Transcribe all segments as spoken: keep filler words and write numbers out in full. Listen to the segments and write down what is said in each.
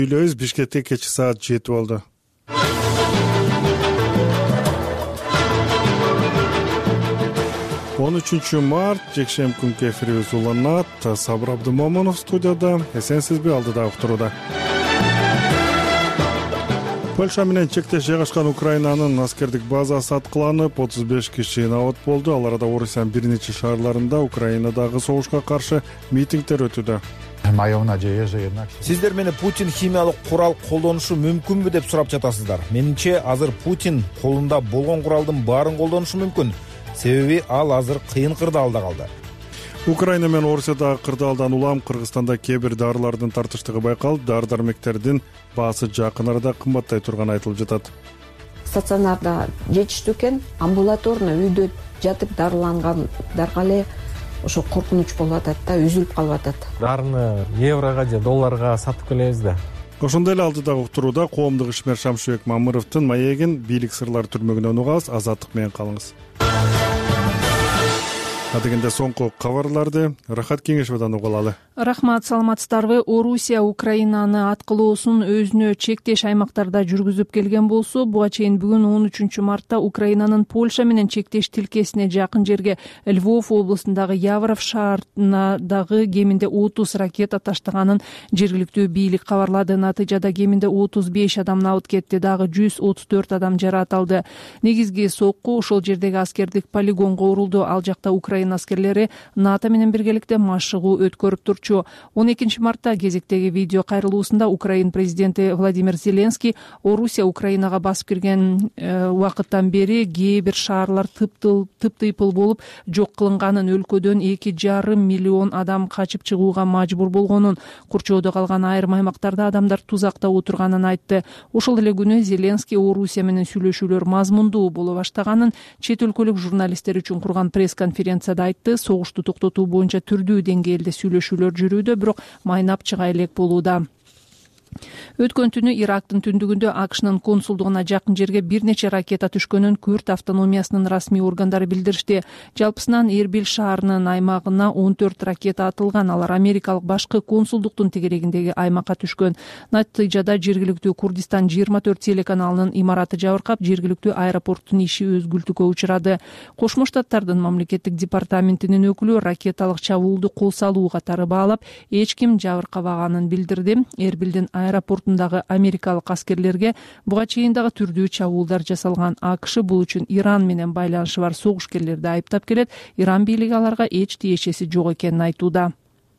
Үйлөбүз Бишкекте кечки саат жети болду. он үчүнчү март жекшемби күнкү эфирибиз уланат. Сабыр Абдымомунов студияда. Эсенсизби, алдыда уктурууда. Польша менен чектеш жайгашкан Украинанын аскердик базасы аткыланып, отуз беш киши набат болду. Ал арада Орусиянын бир нече шаарларында Украинадагы согушка каршы митингдер өтүүдө. Сиздер мени Путин химиялык курал колдонушу мүмкүнбү деп сурап жатасыздар. Менимче, азыр Путин колунда болгон куралдын баарын колдонушу мүмкүн. Себеби ал азыр кыйын кырдаалда калды. Украина менен Орусиядагы кырдаалдан улам Кыргызстанда кээ бир дарылардын тартыштыгы байкалып, дары-дармектердин баасы жакын арада кымбаттай турганы айтылып жатат. Стационарда жетиштүү экен, амбулаторно үйдө жатып дарылангандарга эле ошо коркунуч болуп атат да, үзүлүп калып атат. Дарыны еврого же долларга сатып келебиз да. Ошондой эле алдыдагы уктурууда коомдук ишмер Шамшыбек Мамыровдун маегин бийлик сырлары түрмөгүнөн угабыз. Азаттык менен калыңыз. Адегенде соңку кабарларды Рахат Кеңешовдон угуп алалы. Рахмат, саламатсыздарбы? Орусия Украинаны аткылоосун өзүнө чектеш аймактарда жүргүзүп келген болсо, буга чейин бүгүн он үчүнчү мартта Украинанын Польша менен чектеш тилкесине жакын жерге Львов облусундагы Яворов шаарындагы кеминде отуз ракета таштаганын жергиликтүү бийлик кабарлады. Натыйжада кеминде отуз беш адам набыт кетти, дагы жүз отуз төрт адам жаракат алды. Негизги сокку ошол жердеги аскердик полигонго урулду. Ал жакта Украина аскерлери НАТО менен биргеликте машыгуу өткөрүп турчу. он экинчи мартта кезектеги видео кайрылуусунда Украин президенти Владимир Зеленский Орусия Украинага басып кирген убакыттан бери кээ бир шаарлар тыптыйпыл болуп жок кылынганын, өлкөдөн эки жарым миллион адам качып чыгууга мажбур болгонун, курчоодо калган айрым аймактарда адамдар тузакта отурганын айтты. Ошол эле күнү Зеленский Орусия менен сүйлөшүүлөр мазмундуу боло баштаганын чет өлкөлүк журналисттер үчүн курган пресс-конференцияда айтты. Согушту токтотуу боюнча түрдүү деңгээлде сүйлөшүүлөр жүрүүдө, бирок майнап чыга элек болууда. Өткөн түнү Ирактын түндүгүндө АКШнын консулдугуна жакын жерге бир нече ракета түшкөнүн Күрд автономиясынын расмий органдары билдиришти. Жалпысынан Эрбил шаарынын аймагына он төрт ракета атылган. Алар америкалык башкы консулдуктун тегерегиндеги аймакка түшкөн. Натыйжада жергиликтүү Курдистан жыйырма төрт телеканалынын имараты жабыркап, жергиликтүү аэропорттун иши өзгүлтүккө учурады. Кошмо Штаттардын мамлекеттик департаментинин өкүлү ракеталык чабуулду кол салуу катары баалап, эч ким жабыркабаганын билдирди. Эрбилдин аэропортундагы америкалык аскерлерге буга чейин дагы түрдүү чабуулдар жасалган. АКШ бул үчүн Иран менен байланышы бар согушкерлерди айыптап келет. Иран бийлиги аларга эч тиешеси жок экенин айтууда.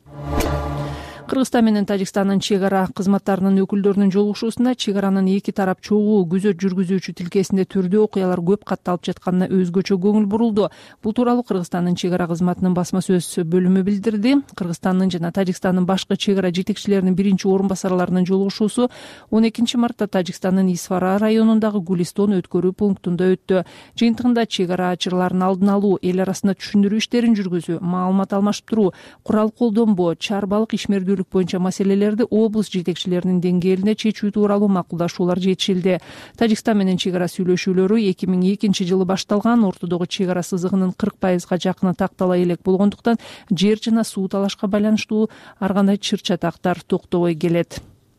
Кыргызстан менен Тажикстандын чек ара кызматтарынын өкүлдөрүнүн жолугушуусунда чек аранын эки тарап чогуу күзөт жүргүзүүчү тилкесинде түрдүү окуялар көп катталып жатканына өзгөчө көңүл бурулду. Бул тууралуу Кыргызстандын чек ара кызматынын басма сөз бөлүмү билдирди. Кыргызстандын жана Тажикстандын башкы чек ара жетекчилеринин биринчи орун басарларынын жолугушуусу он экинчи мартта Тажикстандын Исфара районундагы Гулистон өткөрүү пунктунда өттү. Жыйынтыгында чек арачылардын алдын алуу, эл арасында түшүндүрүү иштерин жүргүзүү, маалымат алмаштыруу, курал колдонбоо, чарбалык ишмердүүлүк боюнча маселелерди облус жетекчилеринин деңгээлинде чечүү тууралуу макулдашуулар жетишилди. Тажикстан менен чек ара сүйлөшүүлөрү эки миң экинчи жылы башталган. Ортодогу чек ара сызыгынын кырк пайызга жакыны тактала элек болгондуктан жер жана суу талашка байланыштуу ар кандай чыр чатактар токтобой келет.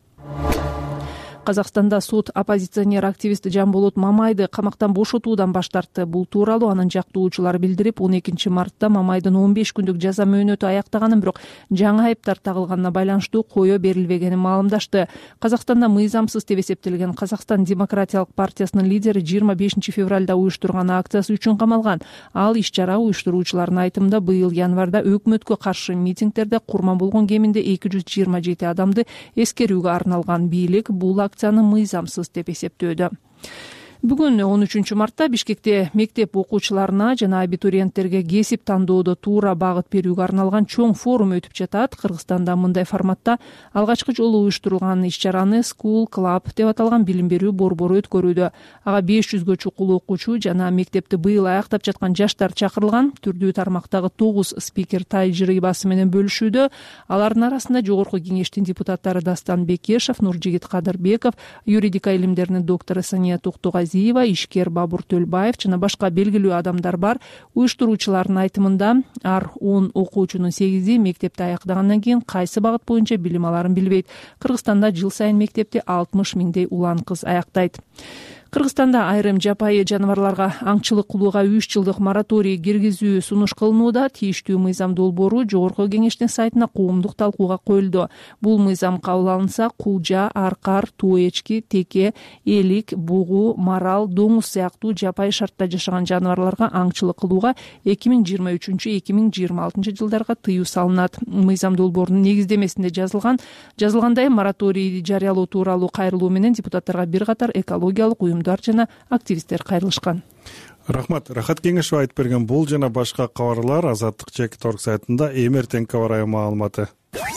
Казакстанда суд оппозиционер активист Жамболот Мамайды камактан бошотуудан баш тартты. Бул тууралуу анын жактоочулары билдирип, он экинчи мартта Мамайдын он беш күндүк жаза мөөнөтү аяктаганын, бирок жаңы айыптар тагылганына байланыштуу кое берилбегенин маалымдашты. Казакстанда мыйзамсыз деп эсептелген Казакстан демократиялык партиясынын лидери жыйырма бешинчи февралда уюштурган акциясы үчүн камалган. Ал иш-чара уюштуруучулардын айтымында быйыл январда өкмөткө каршы митингдерде курман болгон кеминде эки жүз жыйырма жети адамды эскерүүгө арналган. Бийлик бул акцияны мыйзамсыз деп эсептөөдө. Бүгүн он үчүнчү мартта Бишкекте мектеп окуучуларына жана абитуриенттерге кесип тандоодо туура багыт берүүгө арналган чоң форум өтүп жатат. Кыргызстанда мындай форматта алгачкы жолу уюштурулган иш-чараны School Club деп аталган билим берүү борбору өткөрүүдө. Ага беш жүзгө чукул окуучу жана мектепти быйыл аяктап жаткан жаштар чакырылган. Түрдүү тармактагы тогуз спикер тажрыйбасы менен бөлүшүүдө. Алардын арасында Жогорку кеңештин депутаттары Дастан Бекешев, Нуржигит Кадырбеков, юридика илимдеринин доктору Сания Токтогазиева, Миразиева, ишкер Бабур Төлбаев жана башка белгилүү адамдар бар. Уюштуруучулардын айтымында ар он окуучунун сегизи мектепти аякдагандан кийин кайсы багыт боюнча билим аларын билбейт. Кыргызстанда жыл сайын мектепти алтымыш миңдей улан кыз аяктайт. Кыргызстанда айрым жапайы жаныбарларга аңчылык кылууга үч жылдык мораторий киргизүү сунуш кылынууда. Тийиштүү мыйзам долбоору Жогорку Кеңештин сайтына коомдук талкууга коюлду. Бул мыйзам кабыл алынса, кулжа, аркар, туу эчки, теке, элик, бугу, марал, доңуз сыяктуу жапайы шартта жашаган жаныбарларга аңчылык кылууга эки миң жыйырма үчүнчү эки миң жыйырма алтынчы жылдарга тыюу салынат. Мыйзам долбоорунун негиздемесинде жазылган жазылгандай мораторийди жарыялоо тууралуу кайрылуу менен депутаттарга бир катар экологиялык уюмдар жана активисттер кайрылышкан. Рахмат. Рахат Кеңешова айтып берген бул жана башка кабарлар Азаттык чекит орг сайтында эми эртеңки аба ырайы маалыматы.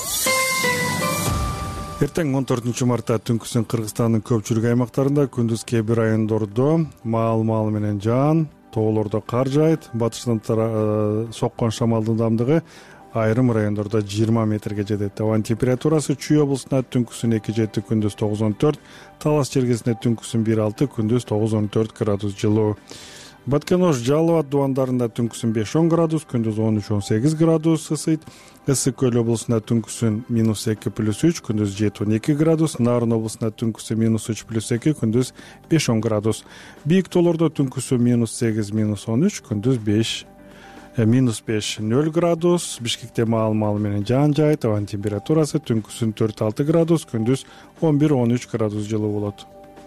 Эртең он төртүнчү мартта түнкүсүн Кыргызстандын көпчүлүк аймактарында, күндүз кээ бир райондордо маал-маал менен жаан, тоолордо кар жаайт. Батыштан соккон шамалдын ылдамдыгы айрым райондордо жыйырма метрге жетет. Абанын температурасы Чүй облусунда түнкүсүн эки жети, күндүз тогуз он төрт, Талас чергесинде түнкүсүн бир алты, күндүз тогуз он төрт градус жылуу. Баткенош, Жалал абад дубандарында түнкүсүн беш он градус, күндүз он үч он сегиз градус ысыйт. Ысык көл облусунда түнкүсүн минус эки плюс үч, күндүз жети он эки градус. Нарын облусунда түнкүсүн минус үч плюс эки, күндүз беш он градус. Бийик тоолордо түнкүсүн минус сегиз минус он үч, күндүз беш минус беш нөл градус. Бишкекте маал-маал менен жаан жаайт. Абанын температурасы түнкүсүн төрт алты градус, күндүз он бир он үч градус жылуу болот.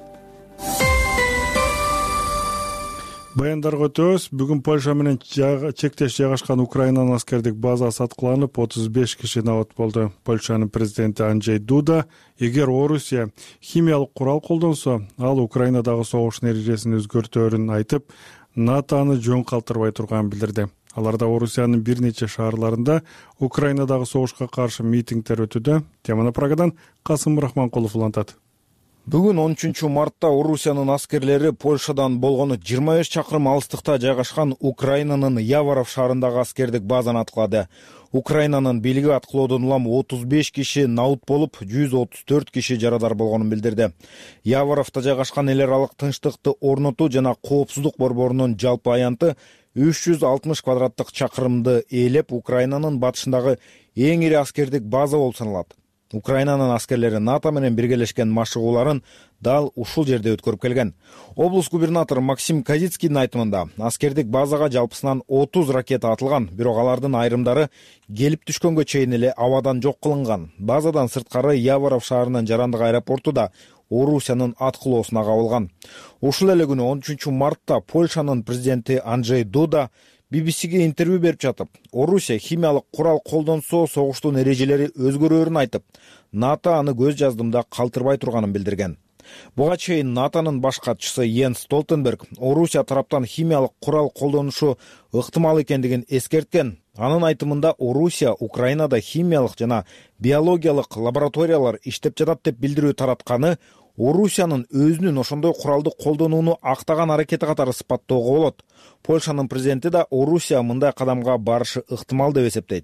Баяндарга өтөбүз. Бүгүн Польша менен чектеш жайгашкан Украинанын аскердик базасы аткыланып, отуз беш киши набат болду. Польшанын президенти Анджей Дуда эгер Орусия химиялык курал колдонсо, ал Украинадагы согуштун эрежесин өзгөртөөрүн айтып, НАТОны жөн калтырбай турганын билдирди. Аларда Орусиянын бир нече шаарларында Украинадагы согушка каршы митингдер өтүүдө. Теманы Прагадан Касым Рахманкулов улантат. Бүгүн он үчүнчү мартта Орусиянын аскерлери Польшадан болгону жыйырма беш чакырым алыстыкта жайгашкан Украинанын Яворов шаарындагы аскердик базаны аткылады. Украинанын бийлиги аткылоодон улам отуз беш киши набыт болуп, жүз отуз төрт киши жарадар болгонун билдирди. Яворовдо жайгашкан эл аралык тынчтыкты орнотуу жана коопсуздук борборунун жалпы аянты үч жүз алтымыш квадраттык чакырымды ээлеп, Украинанын батышындагы эң ири аскердик база болуп саналат. Украинанын аскерлери НАТО менен биргелешкен машыгууларын дал ушул жерде өткөрүп келген. Облус губернатору Максим Казицкийдин айтымында, аскердик базага жалпысынан отуз ракета атылган, бирок алардын айрымдары келип түшкөнгө чейин эле абадан жок кылынган. Базадан сырткары Яворов шаарынын жарандык аэропорту да Орусиянын аткылоосуна кабылган. Ушул эле күнү он үчүнчү мартта Польшанын президенти Анджей Дуда би би сиге интервью берип жатып, Орусия химиялык курал колдонсо согуштун эрежелери өзгөрөөрүн айтып, НАТО аны көз жаздымда калтырбай турганын билдирген. Буга чейин НАТОнун баш катчысы Йенс Столтенберг Орусия тараптан химиялык курал колдонушу ыктымал экендигин эскерткен. Анын айтымында Орусия Украинада химиялык жана биологиялык лабораториялар иштеп жатат деп билдирүү таратканы Орусиянын өзүнүн ошондой куралды колдонууну актаган аракети катары сыпаттоого болот. Польшанын президенти да Орусия мындай кадамга барышы ыктымал деп эсептейт.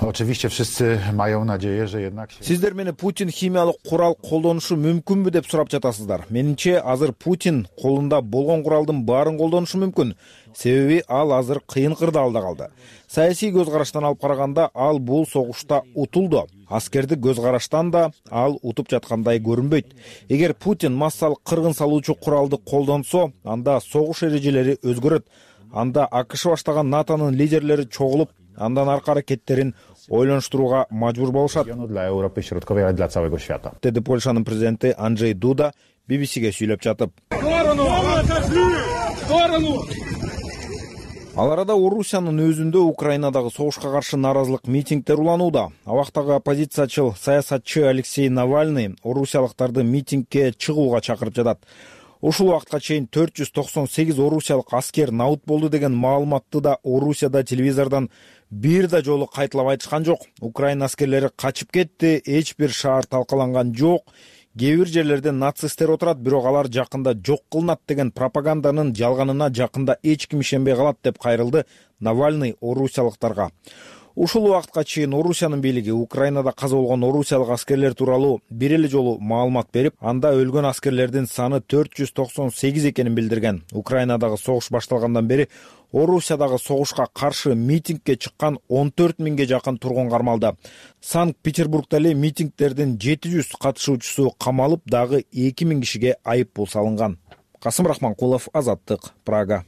Сиздер мени Путин химиялык курал колдонушу мүмкүнбү деп сурап жатасыздар. Менимче азыр Путин колунда болгон куралдын баарын колдонушу мүмкүн. Себеби ал азыр кыйын кырдаалда калды. Саясий көз караштан алып караганда ал бул согушта утулду. Аскердик көз караштан да ал утуп жаткандай көрүнбөйт. Эгер Путин массалык кыргын салуучу куралды колдонсо, анда согуш эрежелери өзгөрөт. Анда АКШ баштаган НАТОнун лидерлери чогулуп, андан аркы аракеттерин ойлонуштурууга мажбур болушат, деди Польшанын президенти Анджей Дуда би би сиге сүйлөп жатып. Ал арада Орусиянын өзүндө Украинадагы согушка каршы нааразылык митингдер уланууда. Абактагы оппозициячыл саясатчы Алексей Навальный орусиялыктарды митингге чыгууга чакырып жатат. Ушул убакытка чейин төрт жүз токсон сегиз орусиялык аскер набыт болду деген маалыматты да Орусияда телевизордон бир да жолу кайталап айтышкан жок. Украина аскерлери качып кетти, эч бир шаар талкаланган жок. Кээ бир жерлерде нацисттер отурат, бирок алар жакында жок кылынат деген пропаганданын жалганына жакында эч ким ишенбей калат деп кайрылды Навальный орусиялыктарга. Ушул убакытка чейин Орусиянын бийлиги Украинада каза болгон орусиялык аскерлер тууралуу бир эле жолу маалымат берип, анда өлгөн аскерлердин саны төрт жүз токсон сегиз экенин билдирген. Украинадагы согуш башталгандан бери Орусиядагы согушка каршы митингге чыккан он төрт миңге жакын тургун кармалды. Санкт-Петербургда эле митингдердин жети жүз катышуучусу камалып, дагы эки миң кишиге айып пул салынган. Касым Рахманкулов, Азаттык, Прага.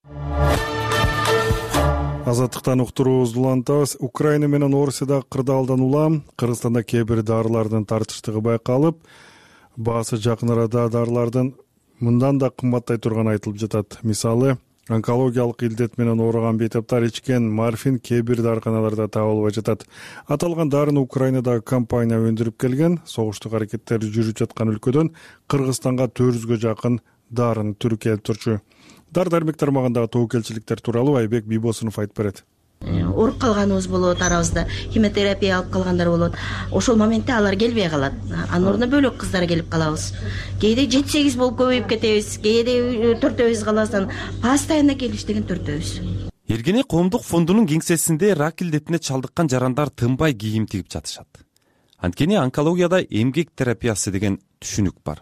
Азаттыктан уктуруубузду улантабыз. Украина менен Орусияда кырдаалдан улам Кыргызстанда кээ бир дарылардын тартыштыгы байкалып, баасы жакын арада дарылардын мындан да кымбаттай турганы айтылып жатат. Мисалы, онкологиялык илдет менен ооруган бейтаптар ичкен морфин кээ бир дарыканаларда табылбай жатат. Аталган дарыны Украинадагы компания өндүрүп келген. Согуштук аракеттер жүрүп жаткан өлкөдөн Кыргызстанга төрт жүзгө жакын дарынын түрү келип турчу. Дар-дармек тармагындагы тобокелчиликтер тууралуу Айбек Бийбосунов айтып берет. Ооруп калганыбыз болот, арабызда химиотерапия алып калгандар болот. Ошол моментте алар келбей калат. Анын ордуна бөлөк кыздар келип калабыз. Кээде жети сегиз болуп көбөйүп кетебиз, кээде төртөөбүз каласың. Постоянно келиш деген төртөөбүз. Эргене коомдук фондунун кеңсесинде рак илдетине чалдыккан жарандар тынбай кийим тигип жатышат. Анткени онкологияда эмгек терапиясы деген түшүнүк бар.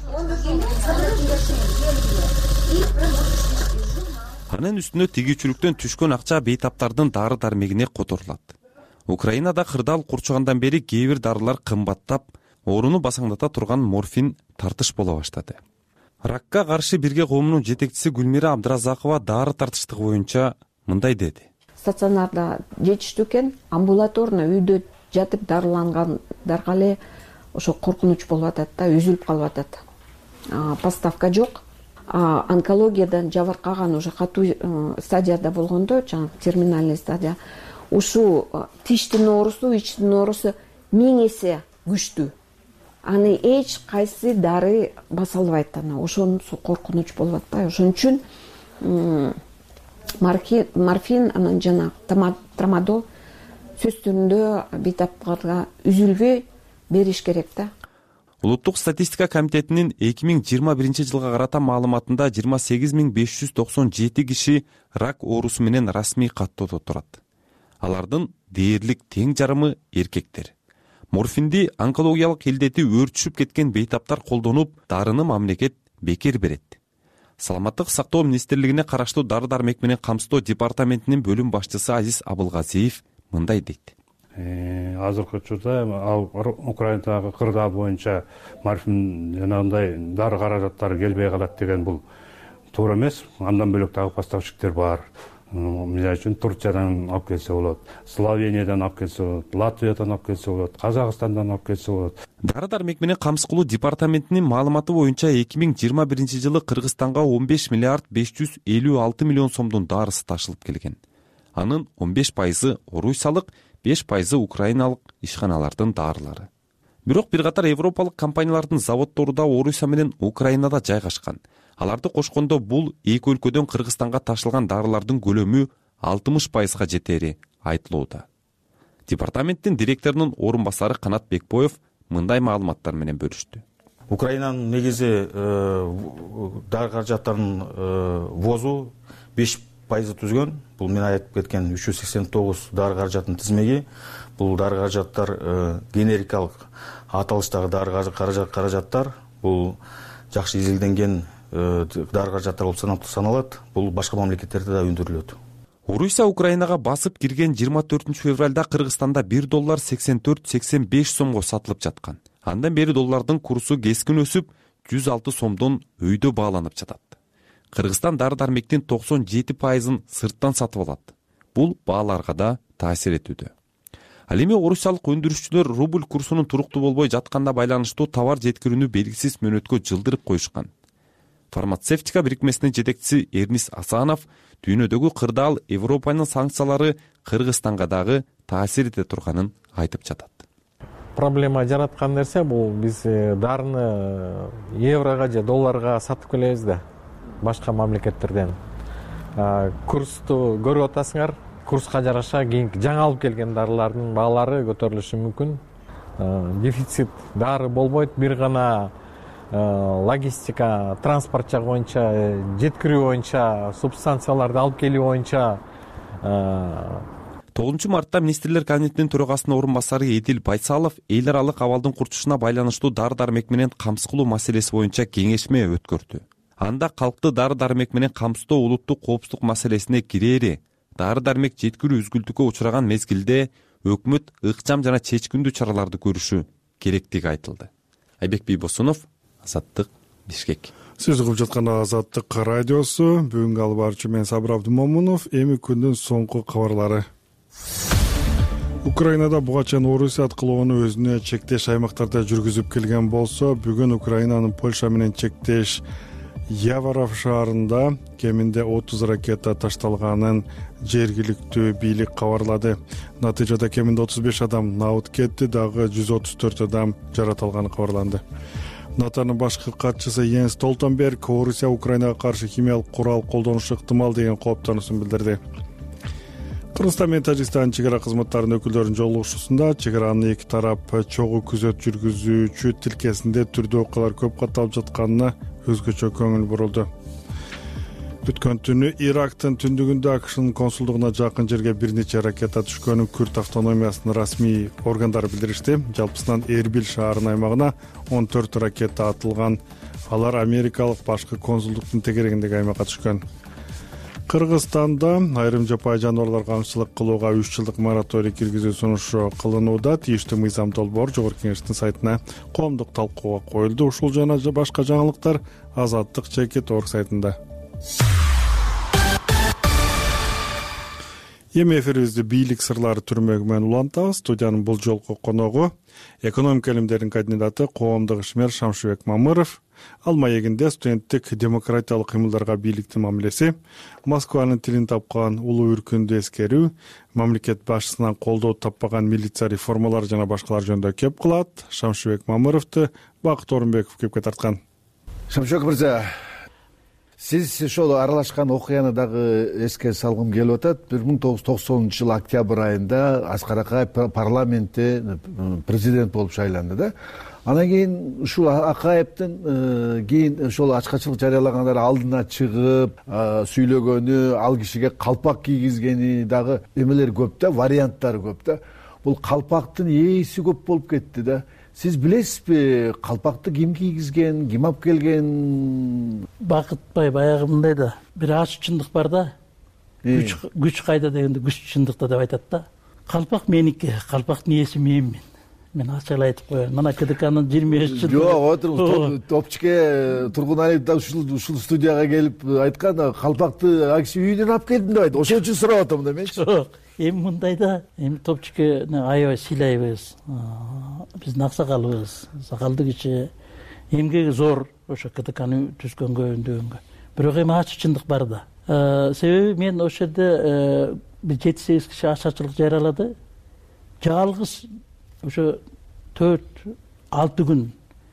Анын үстүнө тигүүчүлүктөн түшкөн акча бейтаптардын дары дармегине которулат. Украинада кырдаал курчугандан бери кээ бир дарылар кымбаттап, ооруну басаңдата турган морфин тартыш боло баштады. Ракка каршы бирге коомунун жетекчиси Гүлмира Абдыразакова дары тартыштыгы боюнча мындай деди. Стационарда жетиштүү экен, амбулаторно үйдө жатып дарылангандарга эле ошо коркунуч болуп атат да, үзүлүп калып атат. Поставка жок. Онкологиядан жабыркаган уже катуу стадияда болгондо, жаңы терминальный стадия, ушу тиштин оорусу, иштин оорусу миң эсе күчтүү. Аны эч кайсы дары баса албайт. Ана ошонусу коркунуч болуп атпайбы? Ошон үчүн морфин, анан жана трамадол сөз түрүндө бейтаптарга үзүлбөй бериш керек да. Улуттук статистика комитетинин эки миң жыйырма биринчи жылга карата маалыматында жыйырма сегиз миң беш жүз токсон жети киши рак оорусу менен расмий каттоодо турат. Алардын дээрлик тең жарымы эркектер. Морфинди онкологиялык илдети өөрчүшүп кеткен бейтаптар колдонуп, дарыны мамлекет бекер берет. Саламаттык сактоо министрлигине караштуу дары-дармек менен камсыздоо департаментинин бөлүм башчысы Азиз Абылгазиев мындай дейт. Азыркы учурда ал Украинадагы кырдаал боюнча морфин жанагындай дары каражаттары келбей калат деген бул туура эмес. Андан бөлөк дагы поставщиктер бар. Мисалы үчүн Турциядан алып келсе болот, Словениядан алып келсе болот, Латвиядан алып келсе болот, Казакстандан алып келсе болот. Дары-дармек менен камсыз кылуу департаментинин маалыматы боюнча эки миң жыйырма биринчи жылы Кыргызстанга он беш миллиард беш жүз элүү алты миллион сомдун дарысы ташылып келген. Анын он беш пайызы орусиялык, беш пайызы украиналык ишканалардын дарылары. Бирок бир катар европалык компаниялардын заводдору да Орусия менен Украинада жайгашкан. Аларды кошкондо бул эки өлкөдөн Кыргызстанга ташылган дарылардын көлөмү алтымыш пайызга жетери айтылууда. Департаменттин директорунун орун басары Канат Бекбоев мындай маалыматтар менен бөлүштү. Украинанын негизи дары каражаттарынын возу беш пайызы түзгөн. Бул мен айтып кеткен үч жүз сексен тогуз дары каражаттын тизмеги. Бул дары каражаттар генерикалык аталыштагы дары каражаттар. Бул жакшы изилденген дары каражаттар болуп саналат. Бул башка мамлекеттерде да өндүрүлөт. Орусия Украинага басып кирген жыйырма төртүнчү февралда Кыргызстанда бир доллар сексен төрт сексен беш сомго сатылып жаткан. Андан бери доллардын курсу кескин өсүп, жүз алты сомдон өйдө бааланып жатат. Кыргызстан дары-дармектин токсон жети пайызын сырттан сатып алат. Бул бааларга да таасир этүүдө. Ал эми орусиялык өндүрүшчүлөр рубль курсунун туруктуу болбой жатканда байланыштуу товар жеткирүүнү белгисиз мөөнөткө жылдырып коюшкан. Фармацевтика бирикмесинин жетекчиси Эрнис Асанов дүйнөдөгү кырдаал Европанын санкциялары Кыргызстанга дагы таасир эте турганын айтып жатат. Проблема жараткан нерсе бул биз дарыны еврого же долларга сатып келебиз да. Башка мамлекеттерден курсту көрүп атасыңар, курска жараша кийинки жаңы алып келген дарылардын баалары көтөрүлүшү мүмкүн. Дефицит дары болбойт, бир гана логистика, транспорт жагы боюнча, жеткирүү боюнча, субстанцияларды алып келүү боюнча. тогузунчу мартта министрлер кабинетинин төрагасынын орун басары Эдил Байсалов эл аралык абалдын курчушуна байланыштуу дары дармек менен камсыз кылуу маселеси боюнча кеңешме өткөрдү. Анда калкты дары дармек менен камсыздоо улуттук коопсуздук маселесине кирээри, дары дармек жеткирүү үзгүлтүккө учураган мезгилде өкмөт ыкчам жана чечкиндүү чараларды көрүшү керектиги айтылды. Айбек Бийбосунов, Азаттык, Бишкек. Сиз угуп жаткан Азаттык радиосу. Бүгүнкү алып барчу мен Сабыр Абдымомунов. Эми күндүн соңку кабарлары. Украинада буга чейин Орусия аткылоону өзүнө чектеш аймактарда жүргүзүп келген болсо, бүгүн Украинанын Польша менен чектеш Яворов шаарында кеминде отуз ракета ташталганын жергиликтүү бийлик кабарлады. Натыйжада кеминде отуз беш адам набыт кетти, дагы жүз отуз төрт адам жарат алганы кабарланды. НАТОнун башкы катчысы Йенс Столтенберг Орусия Украинага каршы химиялык курал колдонушу ыктымал деген кооптонуусун билдирди. Кыргызстан менен Тажикстан чек ара кызматтарынын өкүлдөрүнүн жолугушуусунда чек аранын эки тарап чогуу күзөт жүргүзүүчү тилкесинде түрдүү окуялар көп катталып жатканына өзгөчө көңүл бурулду. Өткөн түнү Ирактын түндүгүндө АКШнын консулдугуна жакын жерге бир нече ракета түшкөнүн Күрд автономиясынын расмий органдары билдиришти. Жалпысынан Эрбил шаарынын аймагына он төрт ракета атылган. Алар америкалык башкы консулдуктун тегерегиндеги аймакка түшкөн. Кыргызстанда айрым жапайы жаныбарларга аңчылык кылууга үч жылдык мораторий киргизүү сунушу кылынууда. Тийиштүү мыйзам долбоор Жогорку Кеңештин сайтына коомдук талкууга коюлду. Ушул жана башка жаңылыктар Азаттык чекит орг сайтында. Эми эфирибизди бийлик сырлары түрмөгү менен улантабыз. Студиянын бул жолку коногу экономика илимдеринин кандидаты, коомдук ишмер Шамшыбек Мамыров. Ал маегинде студенттик демократиялык кыймылдарга бийликтин мамилеси, Москванын тилин тапкан улуу үркүндү эскерүү, мамлекет башчысынан колдоо таппаган милиция реформалары жана башкалар жөнүндө кеп кылат. Шамшыбек Мамыровду Бакыт Орунбеков кепке тарткан. Шамшыбек мырза, сиз ошол аралашкан окуяны дагы эске салгым келип атат. бир миң тогуз жүз токсонунчу жыл октябрь айында Аскар Акаев парламентте президент болуп шайланды да. Анан кийин ушул Акаевдин кийин ошол ачкачылык жарыялагандар алдына чыгып сүйлөгөнү, ал кишиге калпак кийгизгени дагы эмелер көп да, варианттары көп да. Бул калпактын ээси көп болуп кетти да. Сиз билесизби, калпакты ким кийгизген, ким алып келген? Бакытбай баягы мындай да, бир ачык чындык бар да. Күч күч кайда дегенде күч чындыкта деп айтат да. Калпак меники, калпактын ээси менмин. Мен ачык айтып коеюн. Мына КДКнын жыйырма беш жылдыгы. Жок, отуруңуз. Топчке Тургуналиев да ушул ушул студияга келип айткан, калпакты акси үйүнөн алып келдим деп айтты. Ошол үчүн сурап атам да менчи. Жок. Эми мындай да, эми Топчке аябай сыйлайбыз. Биздин аксакалыбыз, сакалдуу киши, эмгеги зор ошо КДКны түзгөнгө, өндөгөнгө. Бирок эми ачык чындык бар да. Себеби мен ошол жерде бир жети сегиз киши ачарчылык жарыялады. Жалгыз ошо төрт алты күн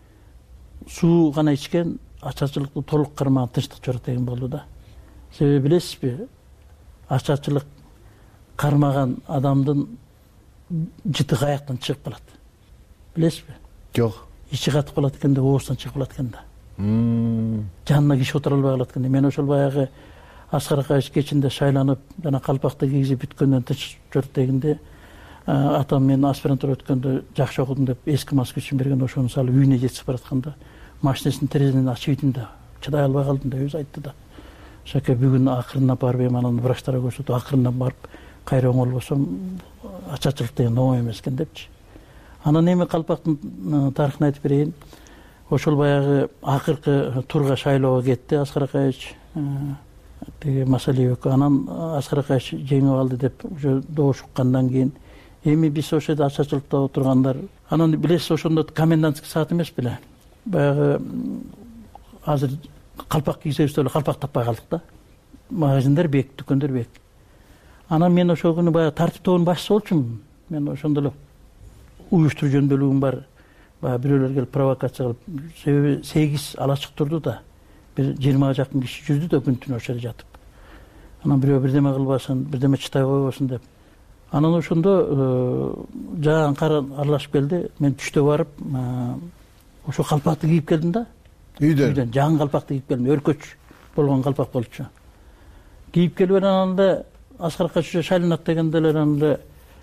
суу гана ичкен, ачарчылыкты толук кармаган, тынчтык жок деген болду да. Себеби билесизби, ачарчылык кармаган адамдын жыты каяктан чыгып калат. Билесизби? Жок. Ичи катып калат экен да, оозунан чыгып калат экен да. Жанына киши отура албай калат экен. Мен ошол баягы Аскар Акаев кечинде шайланып, жана калпакты кийгизип бүткөндөн тынч жок дегенде, атам мен аспирантура өткөндө жакшы окудум деп эски москвичин берген, ошону салып үйүнө жетип баратканда машинесинин терезесинен ачып ийдим да, чыдай албай калдым да, өзү айтты да. Шаке бүгүн акырына барып эми анан врачтарга көрсөтүп, акырына барып кайра оңолбосом ачарчылык деген оңой эмес экен депчи. Анан эми калпактын тарыхын айтып берейин. Ошол баягы акыркы турга шайлоого кетти Аскар Акаевич, тиги Масалиев. Анан Аскар Акаевич жеңип алды деп уже добуш уккандан кийин эми биз ошол жерде ачарчылыкта отургандар, анан билесиз, ошондо комендантский саат эмес беле. Баягы азыр калпак кийсебиз деле калпак таппай калдык да. Магазиндар бек, дүкөндөр бек. Анан мен ошол күнү баягы тартип тобунун башчысы болчумун. Мен ошондо эле уюштуруу жөндөөлүгүм бар. Баягы бирөөлөр келип провокация кылып, себеби сегиз алачык турду да. Бир жыйырмага жакын киши жүрдү да күн түнү ошол жерде жатып. Анан бирөө бирдеме кылбасын, бирдеме чытай койбосун деп. Анан ошондо жаган кар аралашып келди. Мен түштө барып, ошо калпакты кийип келдим да. Үйдөн. Үйдөн жаган калпакты кийип келдим. Өркөч болгон калпак болчу. Кийип келип анан да Аскар Акаевич шайланат дегенде эле анда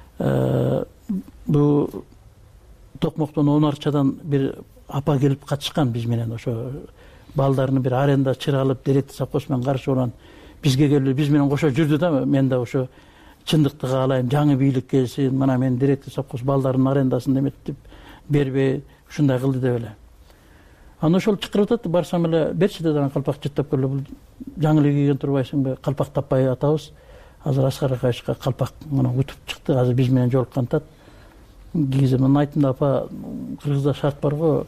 бул Токмоктон он арчадан бир апа келип катышкан биз менен, ошо балдарны бир аренда чыралып директор совхоз менен каршы уран бизге келип биз менен кошо жүрдү да. Мен да ошо чындыкты каалайм, жаңы бийлик келсин, мына мен директор совхоз балдардын арендасын эметип бербей ушундай кылды деп эле. Аны ошол чакырып атат, барсам эле берчи деден калпак жыттап келе, бул жаңы эле кийген турбайсыңбы, калпак таппай атабыз. Азыр Аскар Акаевичке калпак мына утуп чыкты, азыр биз менен жолуккан атат. Кийгизем, мен айттым да, апа, Кыргызда шарт бар го,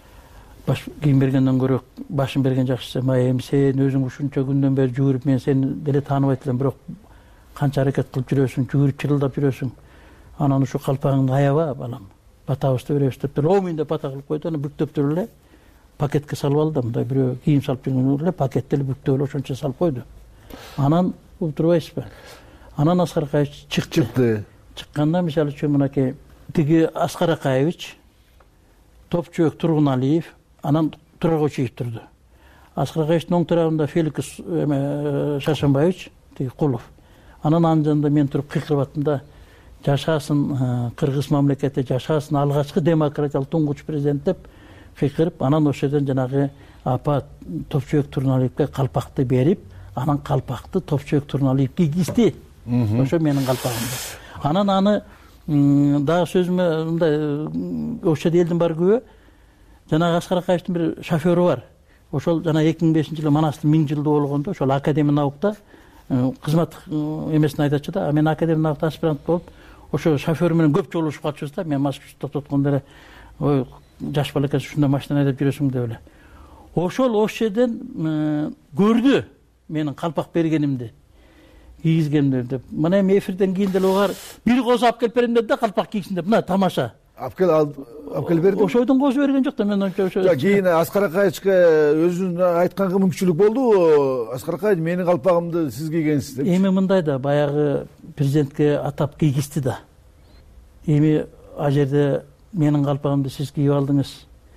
баш кийим бергенден көрө башын берген жакшы. Эми сен өзүң ушунча күндөн бери жүгүрүп, мен сени деле тааныбайт элем, бирок канча аракет кылып жүрөсүң, жүгүрүп чырылдап жүрөсүң. Анан ушу калпагыңды аяба, балам. Батабызды беребиз деп эле, омин деп бата кылып койду, аны бүктөп туруп эле пакетке салып алды. Мындай бирөө кийим салып жүргөн эле пакетти эле бүктөп эле ошончо салып койду. Анан угуп турбайсызбы? Анан Аскар Акаевич чыкты. Чыкты. Чыкканда мисалы үчүн мынакей тиги Аскар Акаевич, Топчубек Тургуналиев, анан Турагочиев турду. Аскар Акаевичтин оң тарабында Феликс Шашанбаевич, тиги Кулов. Анан анын жанында мен туруп кыйкырып аттым да, жашасын Кыргыз мамлекети, жашасын алгачкы демократиялык туңгуч президент деп кыйкырып, анан ошол жерден жанагы апа Топчубек Тургуналиевке калпакты берип, анан калпакты Топчубек Тургуналиев кийгизди. Ошо менин калпагым. Анан аны дагы сөзүмө мындай ошо элдин бар күбө, жанагы Аскар Акаевичтин бир шоферу бар. Ошол жана эки миң бешинчи жылы Манастын миң жылдыгы болгондо ошол Академия наукта кызмат эмесин айтачу да. Мен Академия наукта аспирант болуп, ошо шофер менен көп жолугушуп калчубуз да. Мен Москвичти токтоткондо эле, ой, жаш бала экенсиң, ушундай машина айдап жүрөсүң деп эле. Ошол ошол жерден көрдү менин калпак бергенимди, кийгизгенди деп. Мына эми эфирден кийин деле угар бир козу алып келип берем деди да, калпак кийгизин деп. Мына тамаша. Алып кел алып келип берди. Ошойдон козу берген жок да, мен ошо. Жок, кийин Аскар Акаевичке өзүнүн айткан мүмкүнчүлүк болду. Аскар Акаевич менин калпагымды сиз кийгенсиз деп. Эми мындай да, баягы президентке атап кийгизди да. Эми ал жерде менин калпагымды сиз кийип алдыңыз,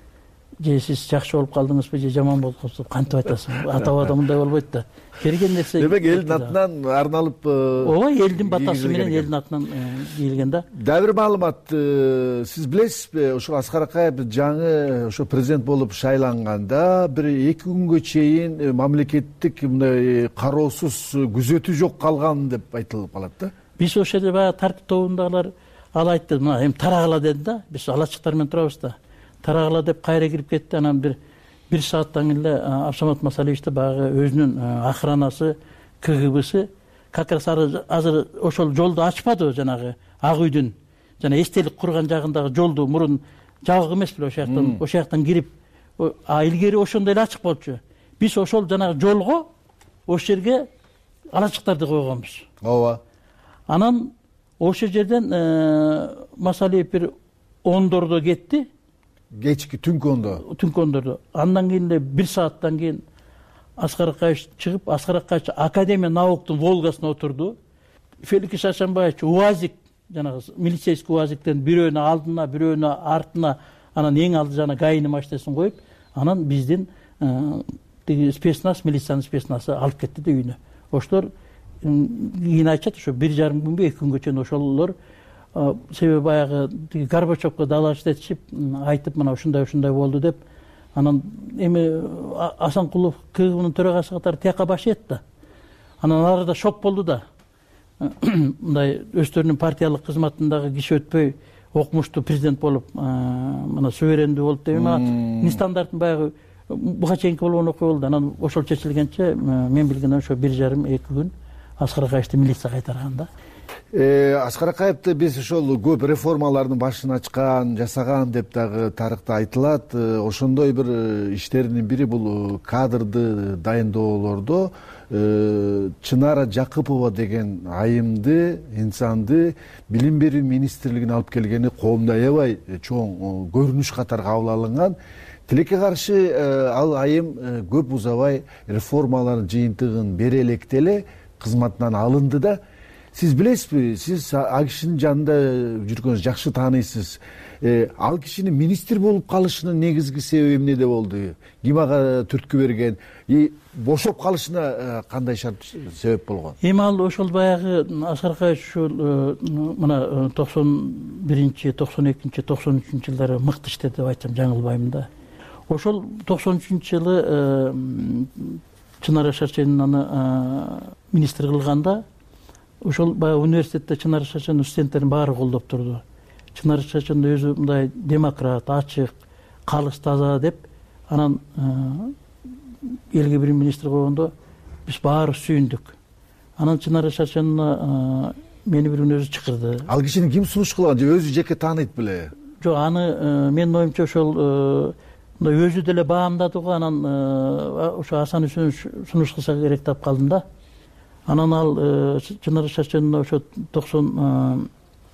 же сиз жакшы болуп калдыңызбы, же жаман болуп калдыңызбы, кантип айтасың? Атабада мындай болбойт да. Берген нерсе. Демек элдин атынан арналып, ооба, элдин батасы менен элдин атынан кийилген да. Дагы бир маалымат, сиз билесизби, ошо Аскар Акаев жаңы ошо президент болуп шайланганда бир эки күнгө чейин мамлекеттик мындай кароосуз күзөтүү жок калган деп айтылып калат да. Биз ошол жерде баягы тартип тобундагылар ал айтты, мына эми тарагыла деди да. Биз алачыктар менен турабыз да. Тарагыла деп кайра кирип кетти. Анан бир бир сааттан кийин эле Абсамат Масалиевичти багы өзүнүн охранасы, КГБсы как раз азыр ошол жолду ачпады, жанагы Ак үйдүн жана эстелик курган жагындагы жолду мурун жабык эмес беле, ошол жактан ошол жактан кирип, а илгери ошондой эле ачык болчу. Биз ошол жанагы жолго ошол жерге алачыктарды койгонбуз. Ооба. Анан ошол жерден Масалиев бир ондордо кетти. Кечки түнкү ондо. Түнкү ондордо. Андан кийин эле бир сааттан кийин Аскар Акаевич чыгып, Аскар Акаевич Академия науктун Волгасына отурду. Феликс Шашанбаевич УАЗик, жанагы милицейский УАЗиктен бирөөнү алдына, бирөөнү артына, анан эң алды жана ГАИнин машинасын коюп, анан биздин тиги спецназ, милициянын спецназы алып кетти да үйүнө. Ошолор кийин айтышат, ошо бир жарым күнбү, эки күнгө чейин ошолор себеби баягы Горбачевко доложить этишип, айтып, мына ушундай ушундай болду деп. Анан эми Асанкулов КГБнын төрагасы катары тияка баш ийет да. Анан арада шок болду да. Мындай өздөрүнүн партиялык кызматындагы киши өтпөй окумуштуу президент болуп, мына суверендүү болуп деп, мына нестандарттын баягы буга чейинки болгон окуя болду. Анан ошол чечилгенче мен билгенден ошо бир жарым эки күн Аскар Акаевичти милиция кайтарган да. Аскар Акаевди биз ошол көп реформалардын башын ачкан, жасаган деп дагы тарыхта айтылат. Ошондой бир иштеринин бири бул кадрды дайындоолордо Чынара Жакыпова деген айымды, инсанды билим берүү министрлигине алып келгени коомдо аябай чоң көрүнүш катары кабыл алынган. Тилекке каршы ал айым көп узабай реформалардын жыйынтыгын бере электе эле кызматынан алынды да. Сиз билесизби, сиз ал кишинин жанында жүргөнүз, жакшы тааныйсыз. ал кишинин министр болуп калышынын негизги себеби эмнеде болду? Ким ага түрткү берген? И бошоп калышына кандай шарт себеп болгон? Эми ал ошол баягы Аскар Акаевич ушул мына токсон биринчи, токсон экинчи, токсон үчүнчү жылдары мыкты иштеди деп айтсам жаңылбайм да. Ошол токсон үчүнчү жылы Чынар Шаршенин аны министр кылганда, ошол баягы университетте Чынар Шаршенин студенттерин баары колдоп турду. Чынар Шаршен өзү мындай демократ, ачык, калыс, таза деп, анан элге бир министр койгондо биз баары сүйүндүк. Анан Чынар Шаршен мени бир күнү өзү чакырды. Ал кишини ким сунуш кылган же өзү жеке тааныйт беле? Жок, аны менин оюмча ошол өзү деле баамдады го. Анан ошо Асан Үсөнов сунуш кылса керек деп калдым да. Анан ал Чынар Шаршенин ошо токсон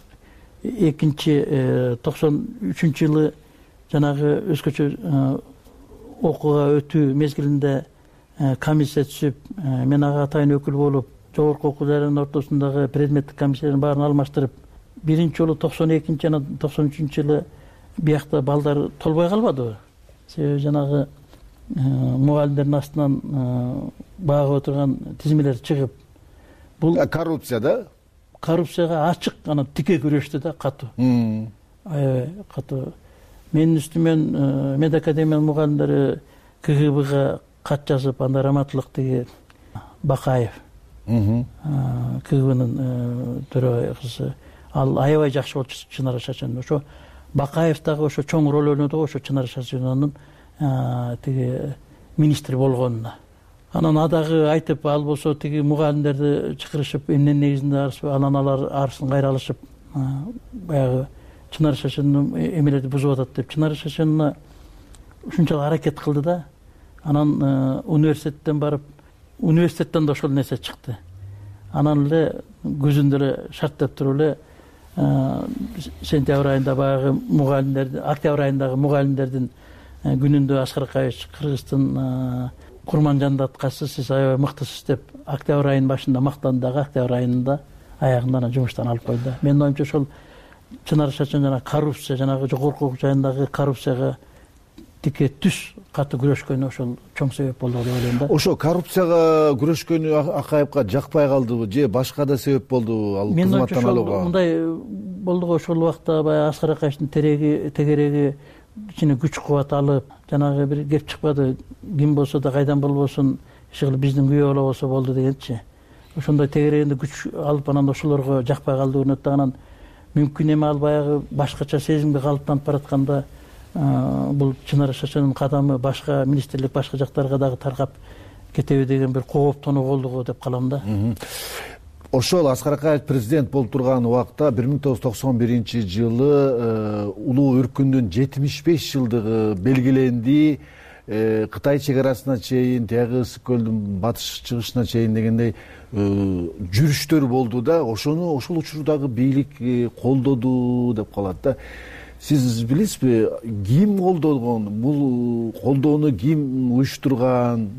экинчи, токсон үчүнчү жылы жанагы өзгөчө окууга өтүү мезгилинде комиссия түзүп, мен ага атайын өкүл болуп, жогорку окуу жайларынын ортосундагы предметтик комиссиялардын баарын алмаштырып, биринчи жолу токсон экинчи жана токсон үчүнчү жылы биякта балдар толбой калбадыбы? Себеби жанагы мугалимдердин астынан багып отурган тизмелер чыгып, бул коррупция да? Коррупцияга ачык анан тике күрөштү да, катуу. Аябай катуу. Менин үстүмөн медакадемиянын мугалимдери КГБга кат жазып, анда раматтуулук тиги Бакаев, КГБнын төрагасы, ал аябай жакшы болчу Чынар Шаршен. Ошо Бакаев дагы ошо чоң роль ойноду ошо Чынар Шаршенин тиги министр болгонуна. Анан адагы айтып, ал болсо тиги мугалимдерди чакырышып, эмненин негизинде арышып, анан алар арысын кайра алышып, баягы Чынар Шаршенин эмелерди бузуп атат деп, Чынар Шаршенин ушунчалык аракет кылды да. Анан университеттен барып, университеттен да ошол нерсе чыкты. Анан эле көзүндө эле шарттап туруп эле сентябрь айында баягы мугалимдерди, октябрь айындагы мугалимдердин күнүндө Аскар Акаевич Кыргыздын Курманжандаткасы сиз аябай мыктысыз деп октябрь айынын башында мактанды, дагы октябрь айында аягында анан жумуштан алып койду. Менин оюмча ошол Чынар Шаршен жана коррупция, жанагы жогорку окуу жайындагы коррупцияга тике түз катуу күрөшкөнү ошол чоң себеп болду деп ойлойм да. Ошо коррупцияга күрөшкөнү Акаевка жакпай калдыбы же башка да себеп болду ал кызматтан алууга? Мындай болду го, ошол убакта баягы Аскар Акаевичтин тереги, тегереги ичине күч кубат алып, жанагы бир кеп чыкпады, ким болсо да кайдан болбосун, иши кылып биздин күйөө бала болсо болду дегенчи. Ошондой тегерегинде күч алып, анан ошолорго жакпай калды көрүнөт да. Анан мүмкүн эми ал баягы башкача сезимге калыптанып баратканда бул Чынар Шаршенин кадамы башка министрлик, башка жактарга дагы таркап кетеби деген бир кооптонуу болду го деп калам да. Ошол Аскар Акаевич президент болуп турган убакта бир миң тогуз жүз токсон биринчи жылы улуу өркүндүн жетимиш беш жылдыгы белгиленди. Кытай чек арасына чейин, тияғы Ысык көлдүн батыш чыгышына чейин дегендей жүрүштөр болду да. Ошону ошол учурдагы бийлик колдоду деп калат да. Сиз билесизби, ким колдогон, бул колдоону ким уюштурган?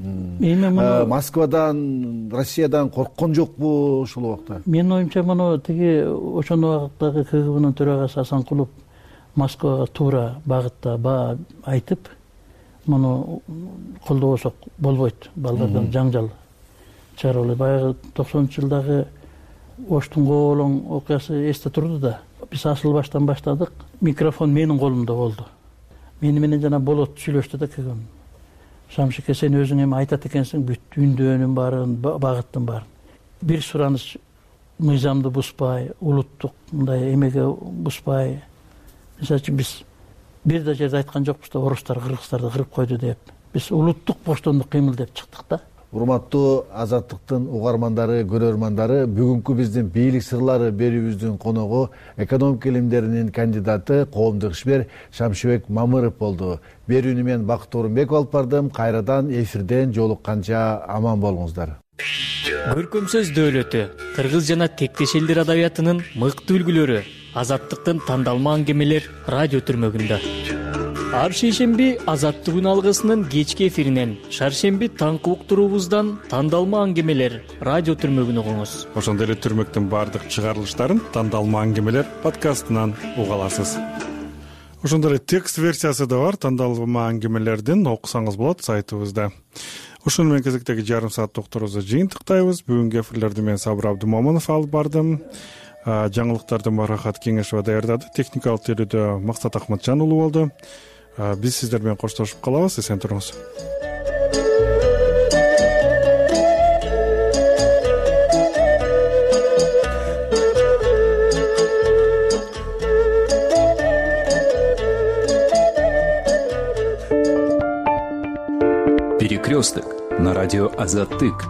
Москвадан, Россиядан корккон жокпу ошол убакта? Менин оюмча муну тиги ошол убактагы КГБнын төрагасы Асанкулов Москвага туура багытта айтып, муну колдобосок болбойт, балдардан жаңжал чыгарып. Баягы токсонунчу жылдагы Оштун Коолоң окуясы эсте турду да. Биз асыл баштан баштадык. Микрофон менин колумда болду. Мени менен жана болот сүйлөштү да кегем. Шамшике, сен өзүң эми айтат экенсиң, бүт үндөөнүн баарын, багыттын баарын. Бир сураныч мыйзамды бузбай, улуттук мындай эмеге бузбай. Мисалы үчүн биз бир да жерде айткан жокпуз да, орустар кыргыздарды кырып койду деп. Биз улуттук боштондук кыймыл деп чыктык да. Урматтуу Азаттыктын угармандары, көрөрмандары, бүгүнкү биздин бийлик сырлары берүүбүздүн коногу экономика илимдеринин кандидаты, коомдук ишмер Шамшыбек Мамыров болду. Берүүнү мен Бакыт Орунбеков алып бардым. Кайрадан эфирден жолукканча аман болуңуздар. Көркөм сөз дөөлөтү, кыргыз жана тектеш элдер адабиятынын мыкты үлгүлөрү, Азаттыктын тандалма аңгемелер радио түрмөгүндө. Ар шейшемби Азаттык үн алгысынын кечки эфиринен, шаршемби таңкы уктуруубуздан тандалма аңгемелер радио түрмөгүн угуңуз. Ошондой эле түрмөктүн бардык чыгарылыштарын тандалма аңгемелер подкастынан уга аласыз. ошондой эле текст версиясы да бар, тандалма аңгемелердин, окусаңыз болот сайтыбызда. Ошону менен кезектеги жарым саат докторубузду жыйынтыктайбыз. Бүгүнкү эфирлерди мен Сабыр Абдымомунов алып бардым. Жаңылыктарды Марахат Кеңешова даярдады. Техникалык тейлөөдө Максат Ахматжан уулу болду. Биз сиздер менен коштошуп калабыз. Эсен туруңуз. Перекресток на радио Азаттык.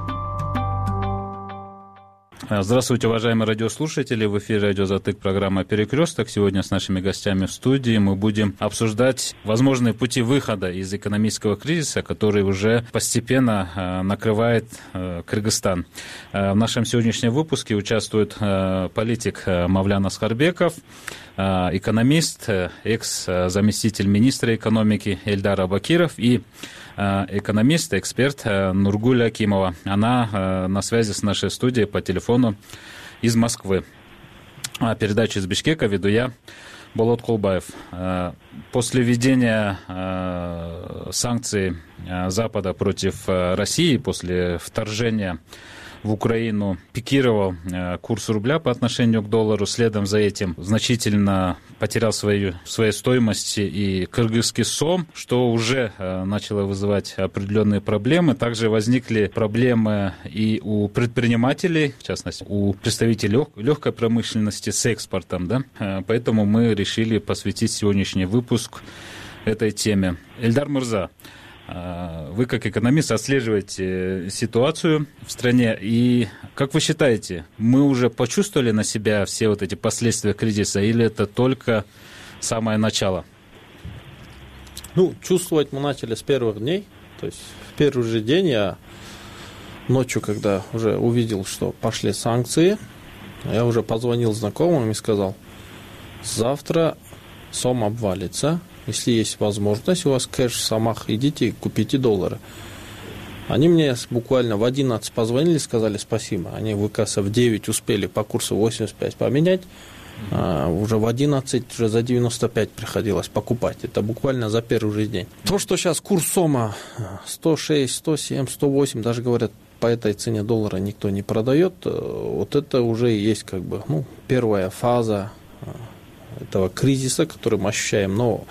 Здравствуйте, уважаемые радиослушатели. В эфире радио Азаттык, программа «Перекресток». Сегодня с нашими гостями в студии мы будем обсуждать возможные пути выхода из экономического кризиса, который уже постепенно накрывает Кыргызстан. В нашем сегодняшнем выпуске участвует политик Мавлян Аскарбеков, экономист, экс-заместитель министра экономики Эльдар Абакиров и экономист, эксперт Нургуль Акимова. Она на связи с нашей студией по телефону из Москвы. Передачу из Бишкека веду я, Болот Кулбаев. После введения санкций Запада против России, после вторжения в Украину, пикировал курс рубля по отношению к доллару. Следом за этим значительно потерял свою, своей стоимости и кыргызский сом, что уже начало вызывать определенные проблемы. Также возникли проблемы и у предпринимателей, в частности, у представителей легкой промышленности с экспортом. Да? Поэтому мы решили посвятить сегодняшний выпуск этой теме. Эльдар Мырза, вы как экономист отслеживаете ситуацию в стране, и как вы считаете, мы уже почувствовали на себя все вот эти последствия кризиса, или это только самое начало? Ну, чувствовать мы начали с первых дней, то есть в первый же день я ночью, когда уже увидел, что пошли санкции, я уже позвонил знакомым и сказал: завтра сом обвалится. Если есть возможность, у вас кэш в сомах, идите купите доллары. Они мне буквально в одиннадцать позвонили, сказали спасибо. Они в ВКС в девять успели по курсу восемьдесят пять поменять. А уже в одиннадцать уже за девяносто пять приходилось покупать. Это буквально за первый же день. То, что сейчас курс сома сто шесть, сто семь, сто восемь, даже говорят, по этой цене доллара никто не продает, вот это уже есть как бы ну, первая фаза этого кризиса, который мы ощущаем. Но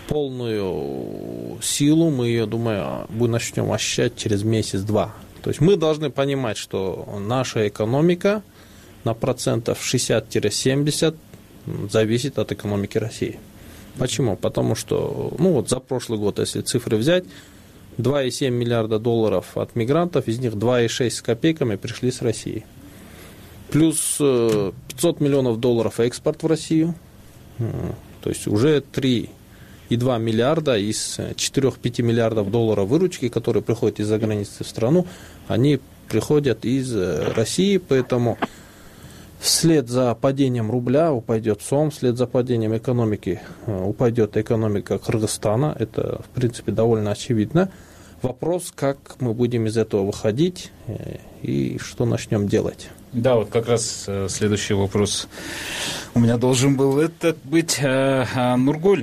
полную силу мы ее, думаю, начнем ощущать через месяц-два. То есть мы должны понимать, что наша экономика на процентов шестьдесят-семьдесят зависит от экономики России. Почему? Потому что, ну вот за прошлый год, если цифры взять, два и семь миллиарда долларов от мигрантов, из них два и шесть с копейками пришли с России. Плюс пятьсот миллионов долларов экспорт в Россию. То есть уже три и два миллиарда из четыре-пять миллиардов долларов выручки, которые приходят из-за границы в страну, они приходят из России, поэтому вслед за падением рубля упадет сом, вслед за падением экономики упадет экономика Кыргызстана. Это, в принципе, довольно очевидно. Вопрос, как мы будем из этого выходить и что начнем делать. Да, вот как раз следующий вопрос у меня должен был этот быть. Нургуль,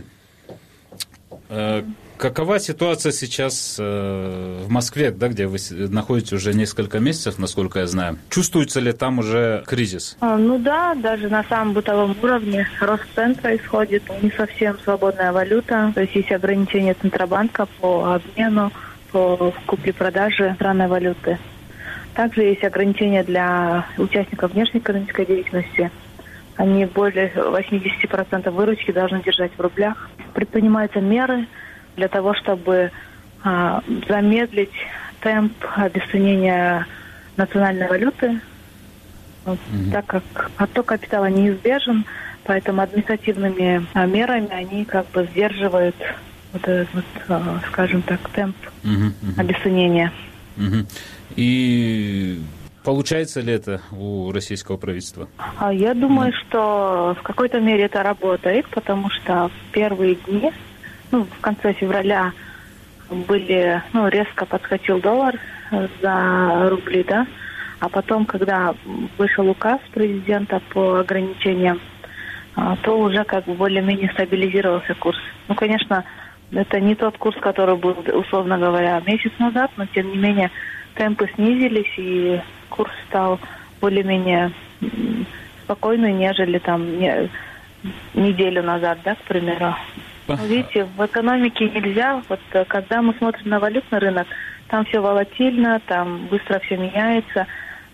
какова ситуация сейчас в Москве, да, где вы находитесь уже несколько месяцев, насколько я знаю? Чувствуется ли там уже кризис? А, ну да, даже на самом бытовом уровне рост цен происходит, не совсем свободная валюта, то есть есть ограничения Центробанка по обмену, по купле-продаже иностранной валюты. Также есть ограничения для участников внешнеэкономической деятельности. Они более восемьдесят процентов выручки должны держать в рублях. Предпринимаются меры для того, чтобы а, замедлить темп обесценения национальной валюты, вот, mm-hmm. так как отток капитала неизбежен, поэтому административными а, мерами они как бы сдерживают вот этот, вот, а, скажем так, темп mm-hmm. обесценения. Mm-hmm. И получается ли это у российского правительства? Я думаю, что в какой-то мере это работает, потому что в первые дни, ну, в конце февраля были, ну, резко подскочил доллар за рубли, да, а потом, когда вышел указ президента по ограничениям то уже как бы более-менее стабилизировался курс. Ну, конечно, это не тот курс, который был, условно говоря, месяц назад, но тем не менее темпы снизились, и курс стал более-менее спокойный, нежели там не, неделю назад, да, к примеру. Но, видите, в экономике нельзя, вот когда мы смотрим на валютный рынок, там все волатильно, там быстро все меняется,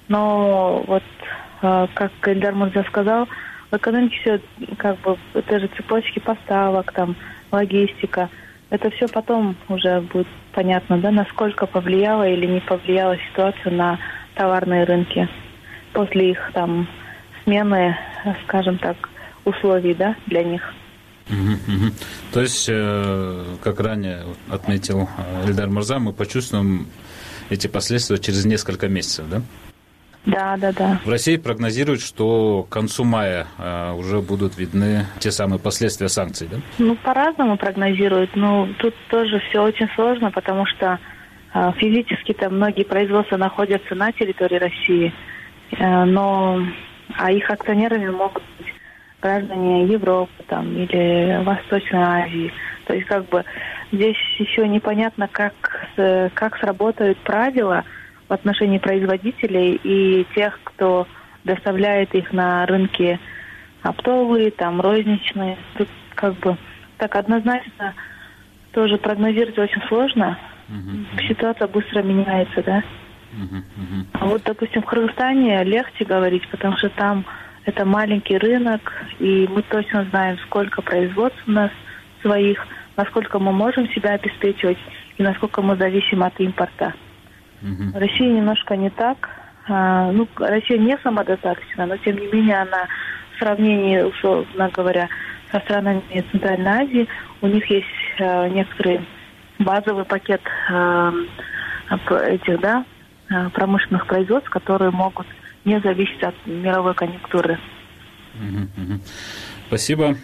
но вот, как Эльдар Мурза сказал, в экономике все, как бы, это же цепочки поставок, там, логистика. Это все потом уже будет понятно, да, насколько повлияла или не повлияла ситуация на товарные рынки после их там смены, скажем так, условий, да, для них. Угу, угу. То есть, как ранее отметил Эльдар Мурза, мы почувствуем эти последствия через несколько месяцев, да? Да, да, да. В России прогнозируют, что к концу мая а, уже будут видны те самые последствия санкций, да? Ну, по-разному прогнозируют. Но тут тоже все очень сложно, потому что а, физически-то многие производства находятся на территории России, а, но а их акционерами могут быть граждане Европы там, или Восточной Азии. То есть как бы здесь еще непонятно, как, как сработают правила в отношении производителей и тех, кто доставляет их на рынки оптовые, там, розничные. Тут как бы так однозначно тоже прогнозировать очень сложно. Uh-huh. Ситуация быстро меняется, да. Uh-huh. Uh-huh. А вот, допустим, в Кыргызстане легче говорить, потому что там это маленький рынок, и мы точно знаем, сколько производств у нас своих, насколько мы можем себя обеспечивать и насколько мы зависим от импорта. Uh-huh. Россия немножко не так. А, ну, Россия не самодостаточна, но тем не менее она в сравнении, условно говоря, со странами Центральной Азии, у них есть а, некоторый базовый пакет а, этих, да, промышленных производств, которые могут не зависеть от мировой конъюнктуры. Uh-huh, uh-huh. Спасибо.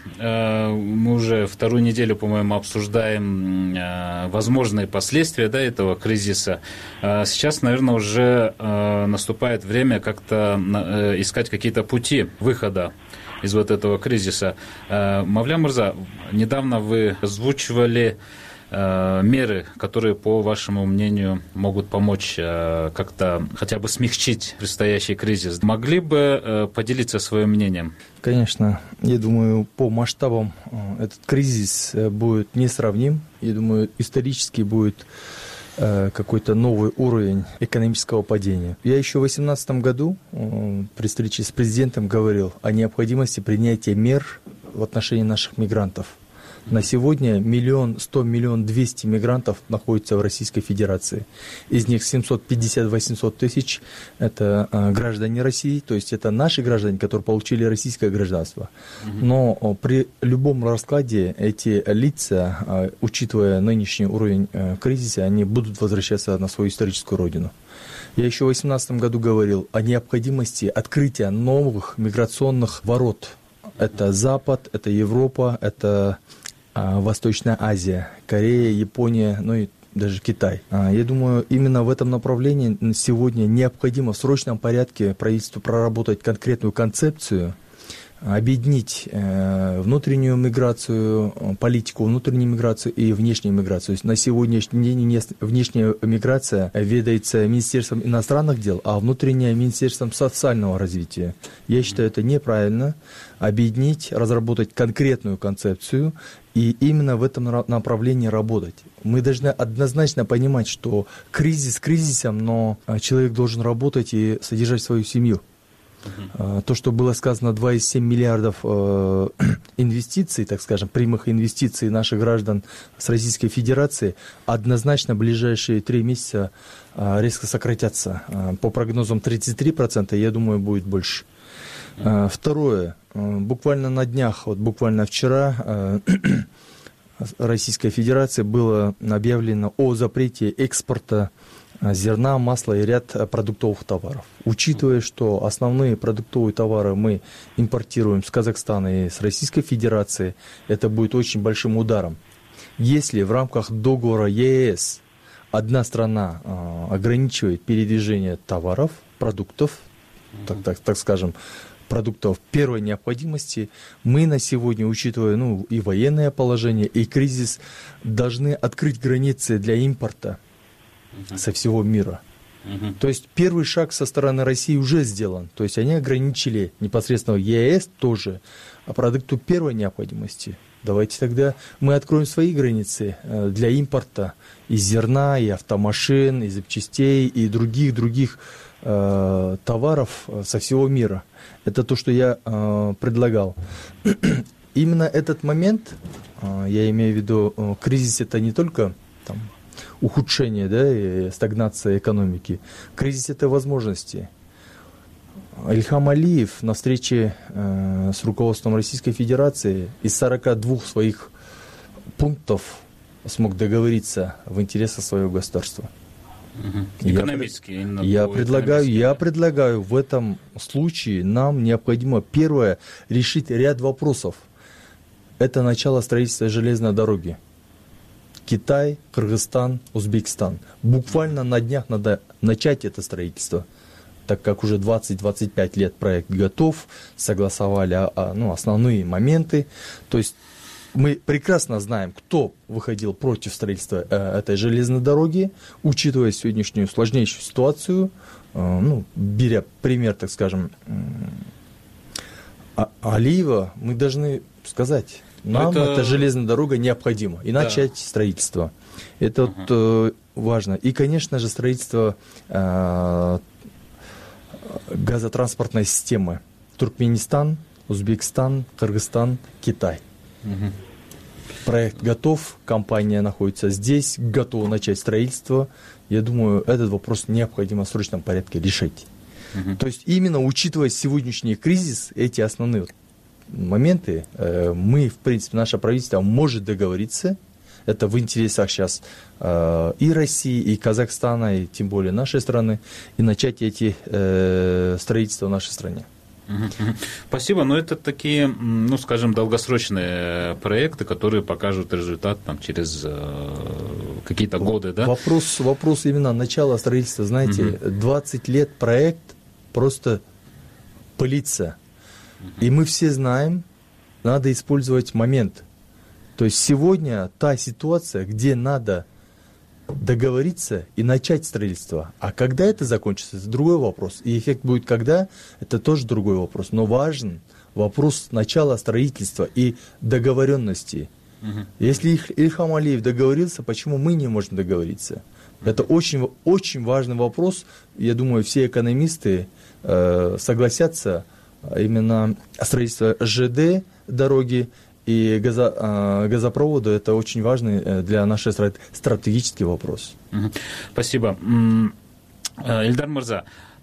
Мы уже вторую неделю, по-моему, обсуждаем возможные последствия, да, этого кризиса. Сейчас, наверное, уже наступает время как-то искать какие-то пути выхода из вот этого кризиса. Мавля Мурза, недавно вы озвучивали меры, которые, по вашему мнению, могут помочь как-то хотя бы смягчить предстоящий кризис. Могли бы поделиться своим мнением? Конечно. Я думаю, по масштабам этот кризис будет несравним. Я думаю, исторически будет какой-то новый уровень экономического падения. Я еще в две тысячи восемнадцатом году при встрече с президентом говорил о необходимости принятия мер в отношении наших мигрантов. На сегодня миллион сто, миллион двести мигрантов находятся в Российской Федерации. Из них семьсот пятьдесят - восемьсот тысяч – это э, граждане России, то есть это наши граждане, которые получили российское гражданство. Но э, при любом раскладе эти лица, э, учитывая нынешний уровень э, кризиса, они будут возвращаться на свою историческую родину. Я еще в две тысячи восемнадцатом году говорил о необходимости открытия новых миграционных ворот. Это Запад, это Европа, это Восточная Азия, Корея, Япония, ну и даже Китай. Я думаю, именно в этом направлении сегодня необходимо в срочном порядке правительству проработать конкретную концепцию, объединить внутреннюю миграцию, политику внутренней миграции и внешнюю миграцию. На сегодняшний день внешняя миграция ведается Министерством иностранных дел, а внутренняя Министерством социального развития. Я считаю, это неправильно. Объединить, разработать конкретную концепцию и именно в этом направлении работать. Мы должны однозначно понимать, что кризис кризисом, но человек должен работать и содержать свою семью. Uh-huh. То, что было сказано, два целых семь миллиардов э, инвестиций, так скажем, прямых инвестиций наших граждан с Российской Федерации, однозначно в ближайшие три месяца э, резко сократятся. Э, по прогнозам тридцать три процента, я думаю, будет больше. Uh-huh. Второе. Буквально на днях, вот буквально вчера, э, Российской Федерации было объявлено о запрете экспорта зерна, масла и ряд продуктовых товаров. Учитывая, что основные продуктовые товары мы импортируем с Казахстана и с Российской Федерации, это будет очень большим ударом. Если в рамках договора ЕС одна страна э, ограничивает передвижение товаров, продуктов, так, так, так скажем, продуктов первой необходимости, мы на сегодня, учитывая ну, и военное положение, и кризис, должны открыть границы для импорта uh-huh. со всего мира. Uh-huh. То есть первый шаг со стороны России уже сделан. То есть они ограничили непосредственно ЕС тоже продукту первой необходимости. Давайте тогда мы откроем свои границы для импорта и зерна, и автомашин, и запчастей, и других-других э, товаров со всего мира. Это то, что я э, предлагал. Именно этот момент, э, я имею в виду, э, кризис это не только там, ухудшение, да, и стагнация экономики. Кризис это возможности. Ильхам Алиев на встрече э, с руководством Российской Федерации из сорока двух своих пунктов смог договориться в интересах своего государства. Угу. Экономически. Я, я, предлагаю, я предлагаю в этом случае нам необходимо, первое, решить ряд вопросов. Это начало строительства железной дороги. Китай, Кыргызстан, Узбекистан. Буквально на днях надо начать это строительство, так как уже двадцать-двадцать пять лет проект готов, согласовали а, а, ну, основные моменты. То есть мы прекрасно знаем, кто выходил против строительства э, этой железной дороги, учитывая сегодняшнюю сложнейшую ситуацию, э, ну, беря пример, так скажем, э, Алиева, мы должны сказать, нам это... эта железная дорога необходима, и начать да. строительство. Это uh-huh. вот, э, важно. И, конечно же, строительство э, газотранспортной системы. Туркменистан, Узбекистан, Кыргызстан, Китай. Угу. Проект готов, компания находится здесь, готова начать строительство. Я думаю, этот вопрос необходимо в срочном порядке решить. Угу. То есть именно учитывая сегодняшний кризис, эти основные моменты, э, мы, в принципе, наше правительство может договориться. Это в интересах сейчас э, и России, и Казахстана, и тем более нашей страны, и начать эти э, строительства в нашей стране. Спасибо, но это такие, ну, скажем, долгосрочные проекты, которые покажут результат там, через э, какие-то годы, да? Вопрос, вопрос именно начала строительства, знаете, двадцать лет проект просто пылится. И мы все знаем, надо использовать момент. То есть сегодня та ситуация, где надо договориться и начать строительство. А когда это закончится, это другой вопрос. И эффект будет когда, это тоже другой вопрос. Но важен вопрос начала строительства и договоренности. Угу. Если Ильхам Алиев договорился, почему мы не можем договориться? Угу. Это очень, очень важный вопрос. Я думаю, все экономисты э, согласятся именно строительство ЖД дороги и газо, э, газопровода. Это очень важный для нашей страны стратегический вопрос. Спасибо. Ильдар Мырза,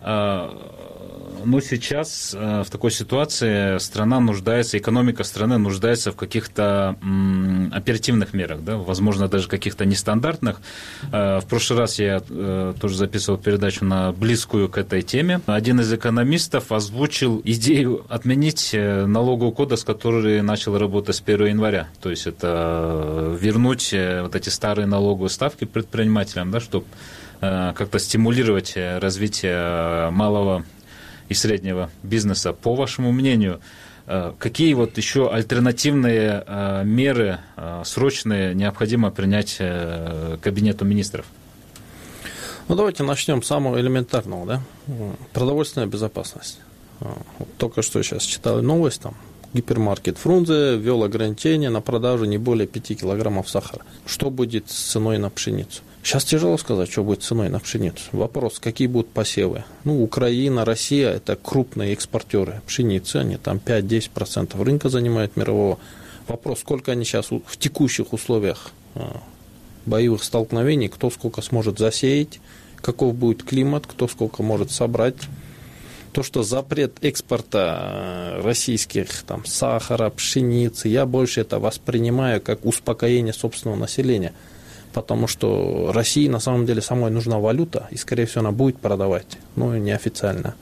ну, сейчас в такой ситуации страна нуждается, экономика страны нуждается в каких-то оперативных мерах, да, возможно, даже каких-то нестандартных. В прошлый раз я тоже записывал передачу на близкую к этой теме. Один из экономистов озвучил идею отменить налоговый кодекс, который начал работать с первого января. То есть это вернуть вот эти старые налоговые ставки предпринимателям, да, чтобы как-то стимулировать развитие малого и среднего бизнеса. По вашему мнению, какие вот еще альтернативные меры срочные необходимо принять Кабинету министров? Ну, давайте начнем с самого элементарного, да? Продовольственная безопасность. Только что сейчас читали новость, там гипермаркет Фрунзе ввел ограничение на продажу не более пяти килограммов сахара. Что будет с ценой на пшеницу? Сейчас тяжело сказать, что будет с ценой на пшеницу. Вопрос, какие будут посевы. Ну, Украина, Россия – это крупные экспортеры пшеницы, они там пять-десять процентов рынка занимают мирового. Вопрос, сколько они сейчас в текущих условиях боевых столкновений, кто сколько сможет засеять, каков будет климат, кто сколько может собрать. То, что запрет экспорта российских там, сахара, пшеницы, я больше это воспринимаю как успокоение собственного населения. Потому что России на самом деле самой нужна валюта, и, скорее всего, она будет продавать, но неофициально.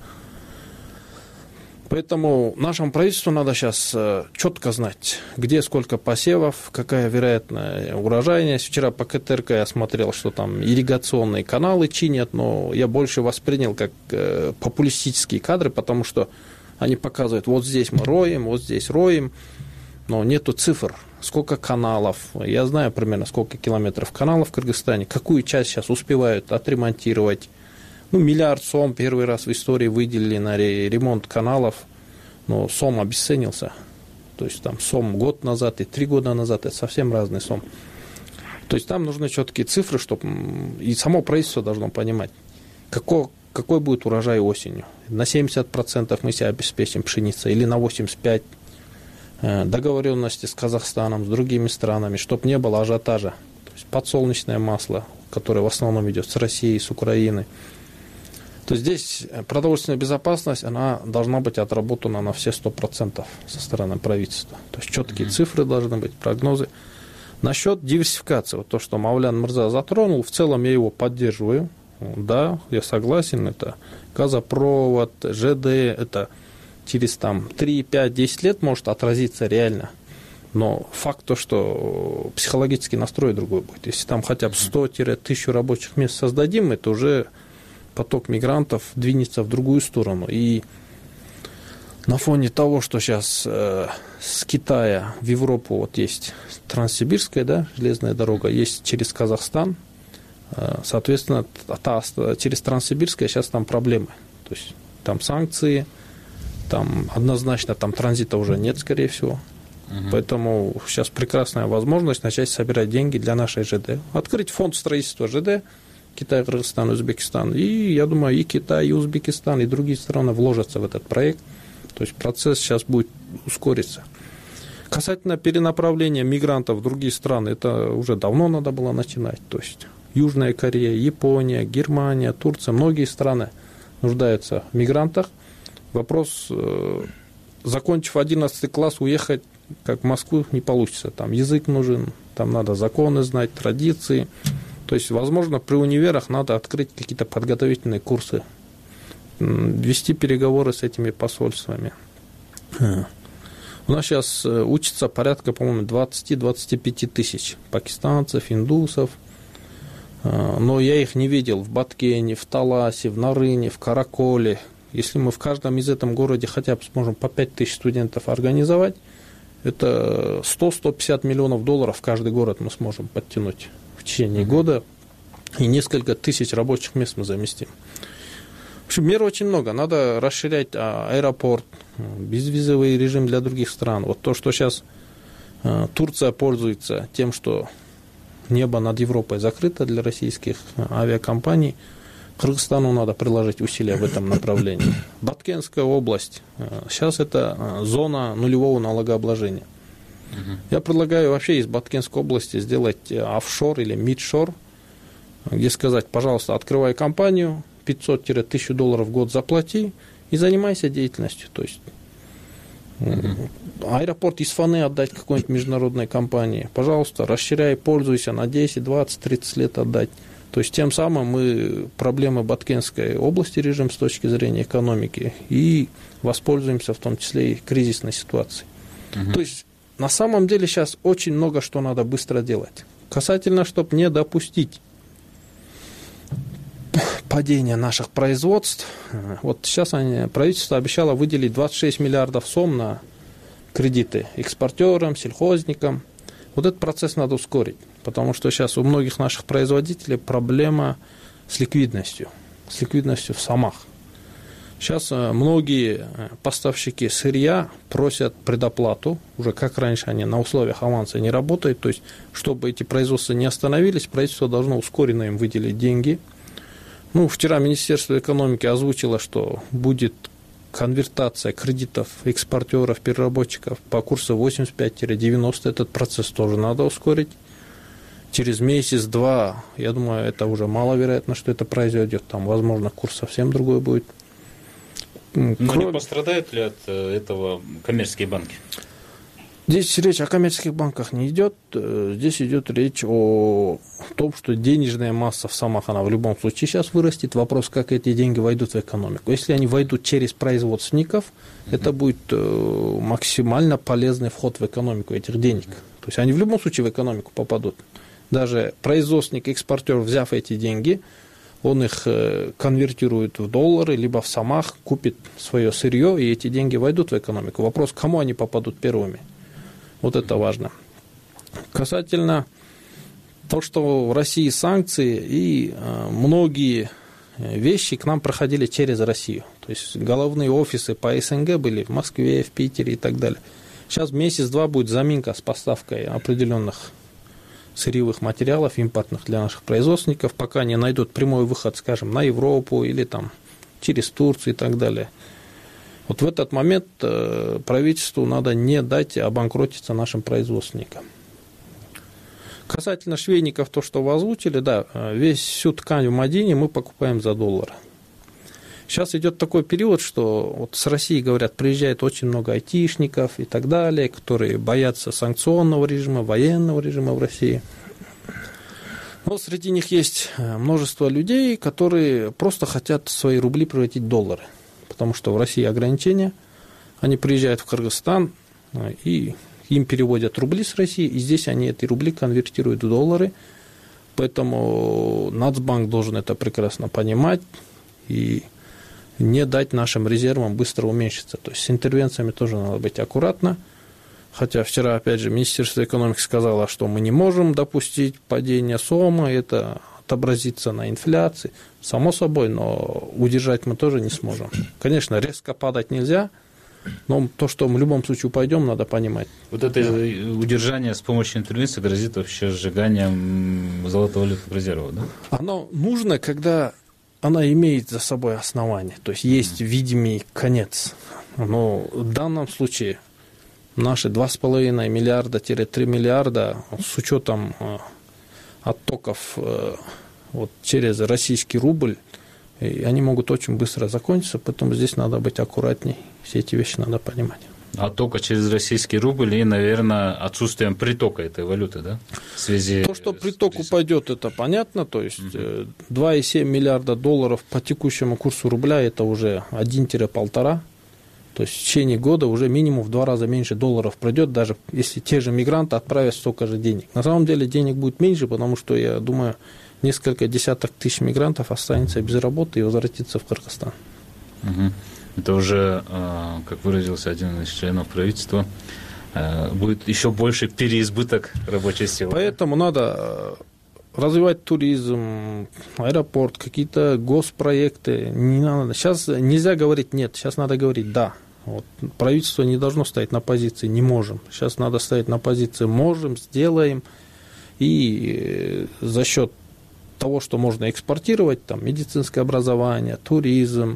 Поэтому нашему правительству надо сейчас четко знать, где сколько посевов, какая вероятная урожайность. Вчера по КТРК я смотрел, что там ирригационные каналы чинят, но я больше воспринял как популистические кадры, потому что они показывают, вот здесь мы роем, вот здесь роем, но нету цифр, сколько каналов. Я знаю примерно, сколько километров каналов в Кыргызстане, какую часть сейчас успевают отремонтировать. Ну, миллиард сом первый раз в истории выделили на ремонт каналов, но сом обесценился. То есть там сом год назад и три года назад, это совсем разный сом. То есть там нужны четкие цифры, чтобы и само правительство должно понимать, какой, какой будет урожай осенью. На семьдесят процентов мы себя обеспечим пшеницей или на восемьдесят пять процентов. Договоренности с Казахстаном, с другими странами, чтобы не было ажиотажа. То есть подсолнечное масло, которое в основном идет с России, с Украины. То есть здесь продовольственная безопасность, она должна быть отработана на все сто процентов со стороны правительства. То есть четкие mm-hmm. цифры должны быть, прогнозы. Насчет диверсификации, вот то, что Мавлян Мырза затронул, в целом я его поддерживаю. Да, я согласен, это газопровод, ЖД, это через там три, пять, десять лет может отразиться реально. Но факт то, что психологический настрой другой будет. Если там хотя бы сто-тысячу рабочих мест создадим, это уже поток мигрантов двинется в другую сторону. И на фоне того, что сейчас э, с Китая в Европу вот есть Транссибирская, да, железная дорога, есть через Казахстан, э, соответственно, та, через Транссибирская сейчас там проблемы. То есть там санкции, там однозначно там транзита уже нет, скорее всего. Угу. Поэтому сейчас прекрасная возможность начать собирать деньги для нашей ЖД. Открыть фонд строительства ЖД, Китай, Кыргызстан, Узбекистан. И, я думаю, и Китай, и Узбекистан, и другие страны вложатся в этот проект. То есть процесс сейчас будет ускориться. Касательно перенаправления мигрантов в другие страны, это уже давно надо было начинать. То есть Южная Корея, Япония, Германия, Турция, многие страны нуждаются в мигрантах. Вопрос, закончив одиннадцатый класс, уехать как в Москву не получится. Там язык нужен, там надо законы знать, традиции. То есть, возможно, при универах надо открыть какие-то подготовительные курсы, вести переговоры с этими посольствами. У нас сейчас учится порядка, по-моему, двадцать-двадцать пять тысяч пакистанцев, индусов. Но я их не видел в Баткене, в Таласе, в Нарыне, в Караколе. Если мы в каждом из этом городе хотя бы сможем по пять тысяч студентов организовать, это сто-сто пятьдесят миллионов долларов в каждый город мы сможем подтянуть в течение mm-hmm. года, и несколько тысяч рабочих мест мы заместим. В общем, мер очень много. Надо расширять аэропорт, безвизовый режим для других стран. Вот то, что сейчас Турция пользуется тем, что небо над Европой закрыто для российских авиакомпаний, Кыргызстану надо приложить усилия в этом направлении. Баткенская область. Сейчас это зона нулевого налогообложения. Uh-huh. Я предлагаю вообще из Баткенской области сделать офшор или мидшор, где сказать, пожалуйста, открывай компанию, пятьсот-тысячу долларов в год заплати и занимайся деятельностью. То есть uh-huh. аэропорт Исфаны отдать какой-нибудь международной компании. Пожалуйста, расширяй, пользуйся на десять, двадцать, тридцать лет отдать. То есть тем самым мы проблемы Баткенской области решим с точки зрения экономики и воспользуемся в том числе и кризисной ситуацией. Uh-huh. То есть на самом деле сейчас очень много что надо быстро делать. Касательно, чтобы не допустить падения наших производств, вот сейчас они, правительство обещало выделить двадцать шесть миллиардов сом на кредиты экспортерам, сельхозникам. Вот этот процесс надо ускорить, потому что сейчас у многих наших производителей проблема с ликвидностью, с ликвидностью в сомах. Сейчас многие поставщики сырья просят предоплату, уже как раньше они на условиях аванса не работают, то есть, чтобы эти производства не остановились, правительство должно ускоренно им выделить деньги. Ну, вчера Министерство экономики озвучило, что будет конвертация кредитов экспортеров, переработчиков по курсу восемьдесят пять - девяносто, этот процесс тоже надо ускорить. Через месяц-два, я думаю, это уже маловероятно, что это произойдет. Там, возможно, курс совсем другой будет. Но Кроме... не пострадают ли от этого коммерческие банки? Здесь речь о коммерческих банках не идет. Здесь идет речь о том, что денежная масса в сомах, она в любом случае сейчас вырастет. Вопрос, как эти деньги войдут в экономику. Если они войдут через производственников, mm-hmm. это будет максимально полезный вход в экономику этих денег. То есть они в любом случае в экономику попадут. Даже производственник, экспортер, взяв эти деньги, он их конвертирует в доллары, либо в Самах купит свое сырье, и эти деньги войдут в экономику. Вопрос, кому они попадут первыми. Вот это важно. Касательно того, что в России санкции, и многие вещи к нам проходили через Россию. То есть головные офисы по СНГ были в Москве, в Питере и так далее. Сейчас месяц-два будет заминка с поставкой определенных сырьевых материалов импортных для наших производственников, пока не найдут прямой выход, скажем, на Европу или там через Турцию и так далее. Вот в этот момент правительству надо не дать обанкротиться нашим производственникам. Касательно швейников, то, что вы озвучили, да, весь всю ткань в Мадине мы покупаем за доллары. Сейчас идет такой период, что вот с России, говорят, приезжает очень много айтишников и так далее, которые боятся санкционного режима, военного режима в России. Но среди них есть множество людей, которые просто хотят свои рубли превратить в доллары, потому что в России ограничения. Они приезжают в Кыргызстан, и им переводят рубли с России, и здесь они эти рубли конвертируют в доллары. Поэтому Нацбанк должен это прекрасно понимать и не дать нашим резервам быстро уменьшиться. То есть с интервенциями тоже надо быть аккуратно. Хотя вчера, опять же, Министерство экономики сказало, что мы не можем допустить падения СОМа, это отобразится на инфляции. Само собой, но удержать мы тоже не сможем. Конечно, резко падать нельзя, но то, что мы в любом случае упадем, надо понимать. Вот это удержание с помощью интервенции грозит вообще сжиганием золотовалютных резервов, да? Оно нужно, когда она имеет за собой основание, то есть есть видимый конец. Но в данном случае наши два с половиной миллиарда-три миллиарда с учетом оттоков вот, через российский рубль, и они могут очень быстро закончиться, поэтому здесь надо быть аккуратней, все эти вещи надо понимать. Оттока через российский рубль и, наверное, отсутствием притока этой валюты, да? В связи То, что приток упадет, это понятно, то есть угу. два и семь миллиарда долларов по текущему курсу рубля, это уже один-полтора, то есть в течение года уже минимум в два раза меньше долларов пройдет, даже если те же мигранты отправят столько же денег. На самом деле денег будет меньше, потому что, я думаю, несколько десяток тысяч мигрантов останется без работы и возвратится в Кыргызстан. Угу. Это уже, как выразился один из членов правительства, будет еще больше переизбыток рабочей силы. Поэтому надо развивать туризм, аэропорт, какие-то госпроекты. Не надо. Сейчас нельзя говорить нет, сейчас надо говорить да. Вот. Правительство не должно стоять на позиции «не можем». Сейчас надо стоять на позиции «можем», «сделаем». И за счет того, что можно экспортировать, там, медицинское образование, туризм,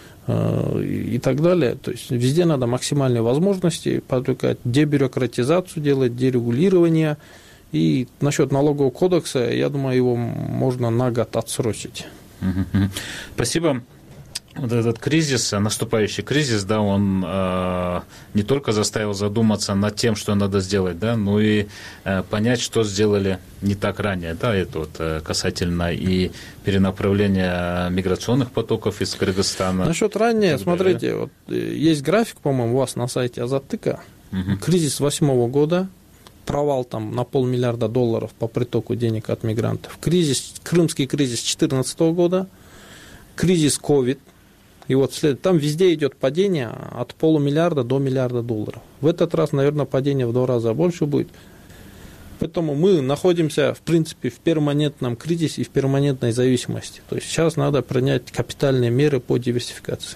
и так далее. То есть везде надо максимальные возможности подвигать, дебюрократизацию делать, дерегулирование. И насчет налогового кодекса, я думаю, его можно на год отсрочить. Спасибо. Вот этот кризис, наступающий кризис, да, он э, не только заставил задуматься над тем, что надо сделать, да, но и э, понять, что сделали не так ранее, да, это вот э, касательно и перенаправления миграционных потоков из Кыргызстана. Насчет ранее, смотрите, вот есть график, по-моему, у вас на сайте Азаттыка, угу. Кризис восьмого года, провал там на полмиллиарда долларов по притоку денег от мигрантов, кризис, крымский кризис две тысячи четырнадцатого года, кризис ковид. И вот след... там везде идет падение от полумиллиарда до миллиарда долларов. В этот раз, наверное, падение в два раза больше будет. Поэтому мы находимся, в принципе, в перманентном кризисе и в перманентной зависимости. То есть сейчас надо принять капитальные меры по диверсификации.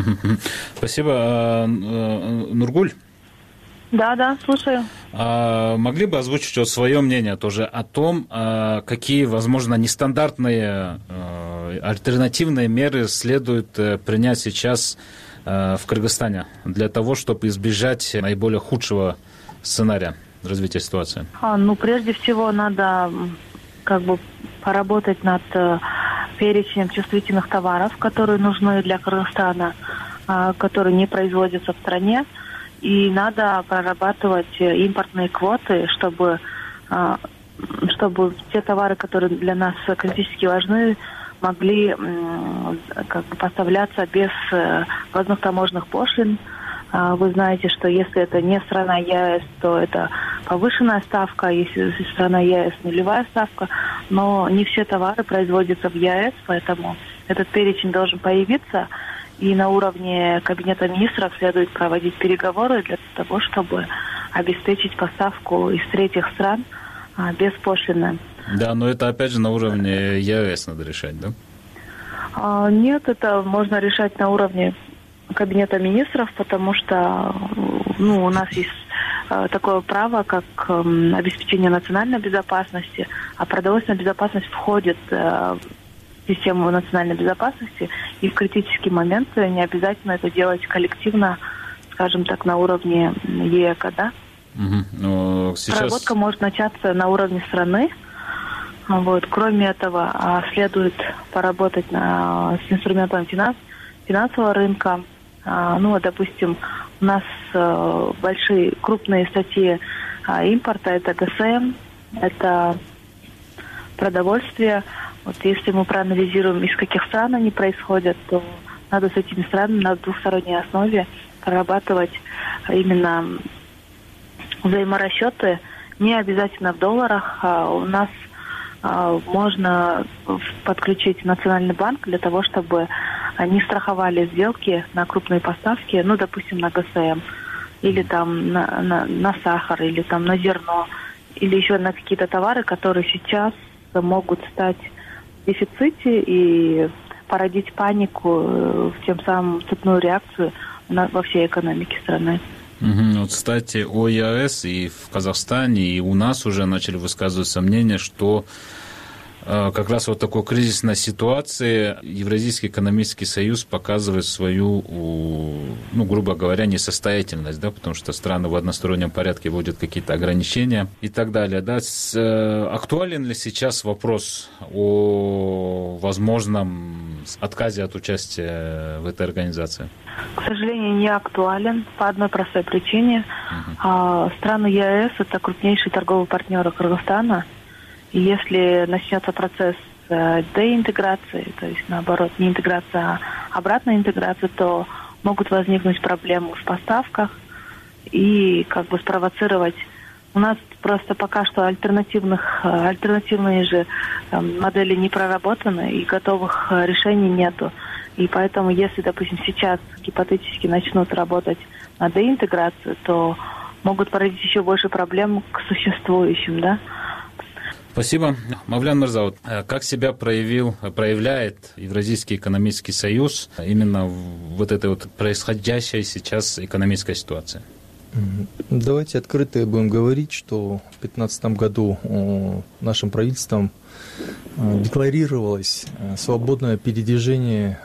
Спасибо. Нургуль? Да, да, слушаю. А могли бы озвучить вот свое мнение тоже о том, какие, возможно, нестандартные альтернативные меры следует принять сейчас в Кыргызстане для того, чтобы избежать наиболее худшего сценария развития ситуации? А, ну, прежде всего, надо как бы поработать над перечнем чувствительных товаров, которые нужны для Кыргызстана, которые не производятся в стране. И надо прорабатывать импортные квоты, чтобы, чтобы те товары, которые для нас критически важны, могли как бы поставляться без ввозных таможенных пошлин. Вы знаете, что если это не страна ЕАЭС, то это повышенная ставка, если страна ЕАЭС нулевая ставка. но не все товары производятся в ЕАЭС, поэтому этот перечень должен появиться, и на уровне Кабинета министров следует проводить переговоры для того, чтобы обеспечить поставку из третьих стран беспошлино. Да, но это опять же на уровне ЕАЭС надо решать, да? А, нет, это можно решать на уровне Кабинета министров, потому что ну, у нас есть а, такое право, как а, обеспечение национальной безопасности, а продовольственная безопасность входит а, в систему национальной безопасности, и в критические моменты не обязательно это делать коллективно, скажем так, на уровне ЕЭК, да? Угу. Но сейчас... Проработка может начаться на уровне страны. Вот. Кроме этого, следует поработать на, с инструментом финанс, финансового рынка. Ну, допустим, у нас большие, крупные статьи импорта – это ГСМ, это продовольствие. Вот если мы проанализируем, из каких стран они происходят, то надо с этими странами на двухсторонней основе прорабатывать именно взаиморасчеты, не обязательно в долларах. А у нас а, можно подключить Национальный банк для того, чтобы они страховали сделки на крупные поставки, ну, допустим, на ГСМ, или там на, на, на сахар, или там на зерно, или еще на какие-то товары, которые сейчас могут стать в дефиците и породить панику, тем самым цепную реакцию на, во всей экономике страны. Угу. Вот, кстати, о ЕАЭС и в Казахстане, и у нас уже начали высказывать сомнения, что э, как раз вот такой кризисной ситуации Евразийский экономический союз показывает свою, ну, грубо говоря, несостоятельность, да, потому что страны в одностороннем порядке вводят какие-то ограничения и так далее. Да. С, э, актуален ли сейчас вопрос о возможном отказе от участия в этой организации? К сожалению, не актуален по одной простой причине. Uh-huh. Страны ЕАЭС – это крупнейшие торговые партнеры Кыргызстана. И если начнется процесс деинтеграции, то есть, наоборот, не интеграция, а обратная интеграция, то могут возникнуть проблемы в поставках и как бы спровоцировать. У нас просто пока что альтернативных, альтернативные же модели не проработаны, и готовых решений нету. И поэтому, если, допустим, сейчас гипотетически начнут работать на деинтеграцию, то могут породить еще больше проблем к существующим, да? Спасибо. Мавлян Мырза, как себя проявил, проявляет Евразийский экономический союз именно в вот этой вот происходящей сейчас экономической ситуации? Давайте открыто будем говорить, что в две тысячи пятнадцатом году нашим правительством декларировалось свободное передвижение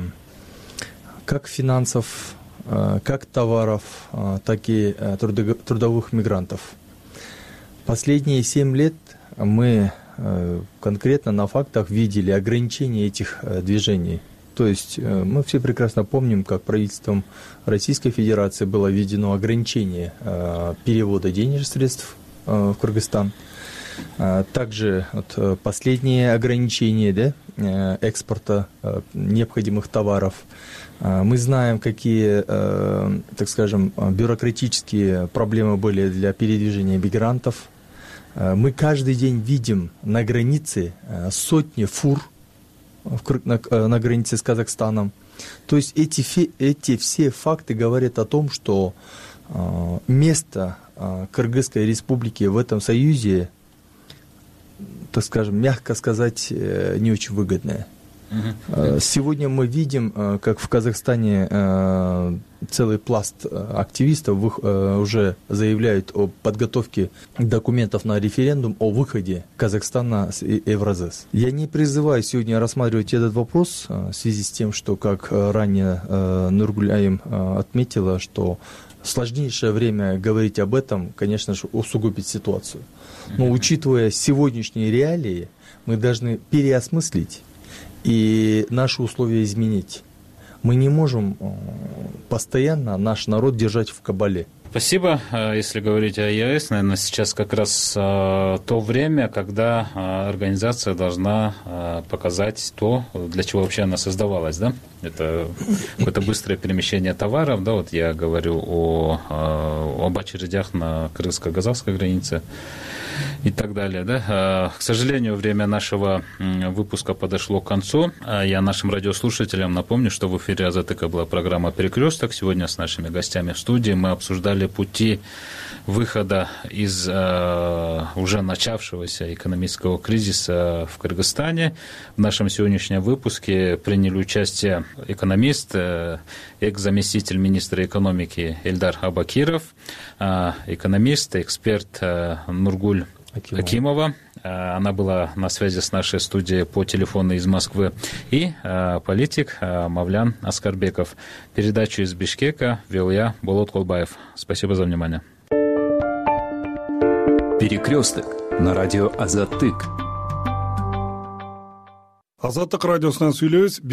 как финансов, как товаров, так и трудовых мигрантов. Последние семь лет мы конкретно на фактах видели ограничение этих движений. То есть мы все прекрасно помним, как правительством Российской Федерации было введено ограничение перевода денежных средств в Кыргызстан. Также вот последние ограничения, да, экспорта необходимых товаров. Мы знаем, какие, так скажем, бюрократические проблемы были для передвижения мигрантов. Мы каждый день видим на границе сотни фур на, на границе с Казахстаном. То есть эти, эти все факты говорят о том, что место Кыргызской республики в этом союзе, так скажем, мягко сказать, не очень выгодное. Uh-huh. Сегодня мы видим, как в Казахстане целый пласт активистов уже заявляют о подготовке документов на референдум о выходе Казахстана с Евразес. Я не призываю сегодня рассматривать этот вопрос в связи с тем, что, как ранее Нургуляем отметила, что сложнейшее время говорить об этом, конечно же, усугубит ситуацию. Но учитывая сегодняшние реалии, мы должны переосмыслить и наши условия изменить. Мы не можем постоянно наш народ держать в кабале. Спасибо. Если говорить о ЕАЭС, наверное, сейчас как раз то время, когда организация должна показать то, для чего вообще она создавалась, да? Это какое-то быстрое перемещение товаров, да, вот я говорю о, об очередях на кыргызско-казахской границе и так далее, да. К сожалению, время нашего выпуска подошло к концу. Я нашим радиослушателям напомню, что в эфире Азатыка была программа «Перекресток». Сегодня с нашими гостями в студии мы обсуждали пути выхода из э, уже начавшегося экономического кризиса в Кыргызстане. В нашем сегодняшнем выпуске приняли участие экономист, э, экс-заместитель министра экономики Эльдар Абакиров, э, экономист, эксперт э, Нургуль Акимова. Акимова. Она была на связи с нашей студией по телефону из Москвы. И э, политик э, Мавлян Аскарбеков. Передачу из Бишкека вел я, Болот Колбаев. Спасибо за внимание. Перекресток на радио Азаттык. Азаттык радиосунан сүйлөбүз.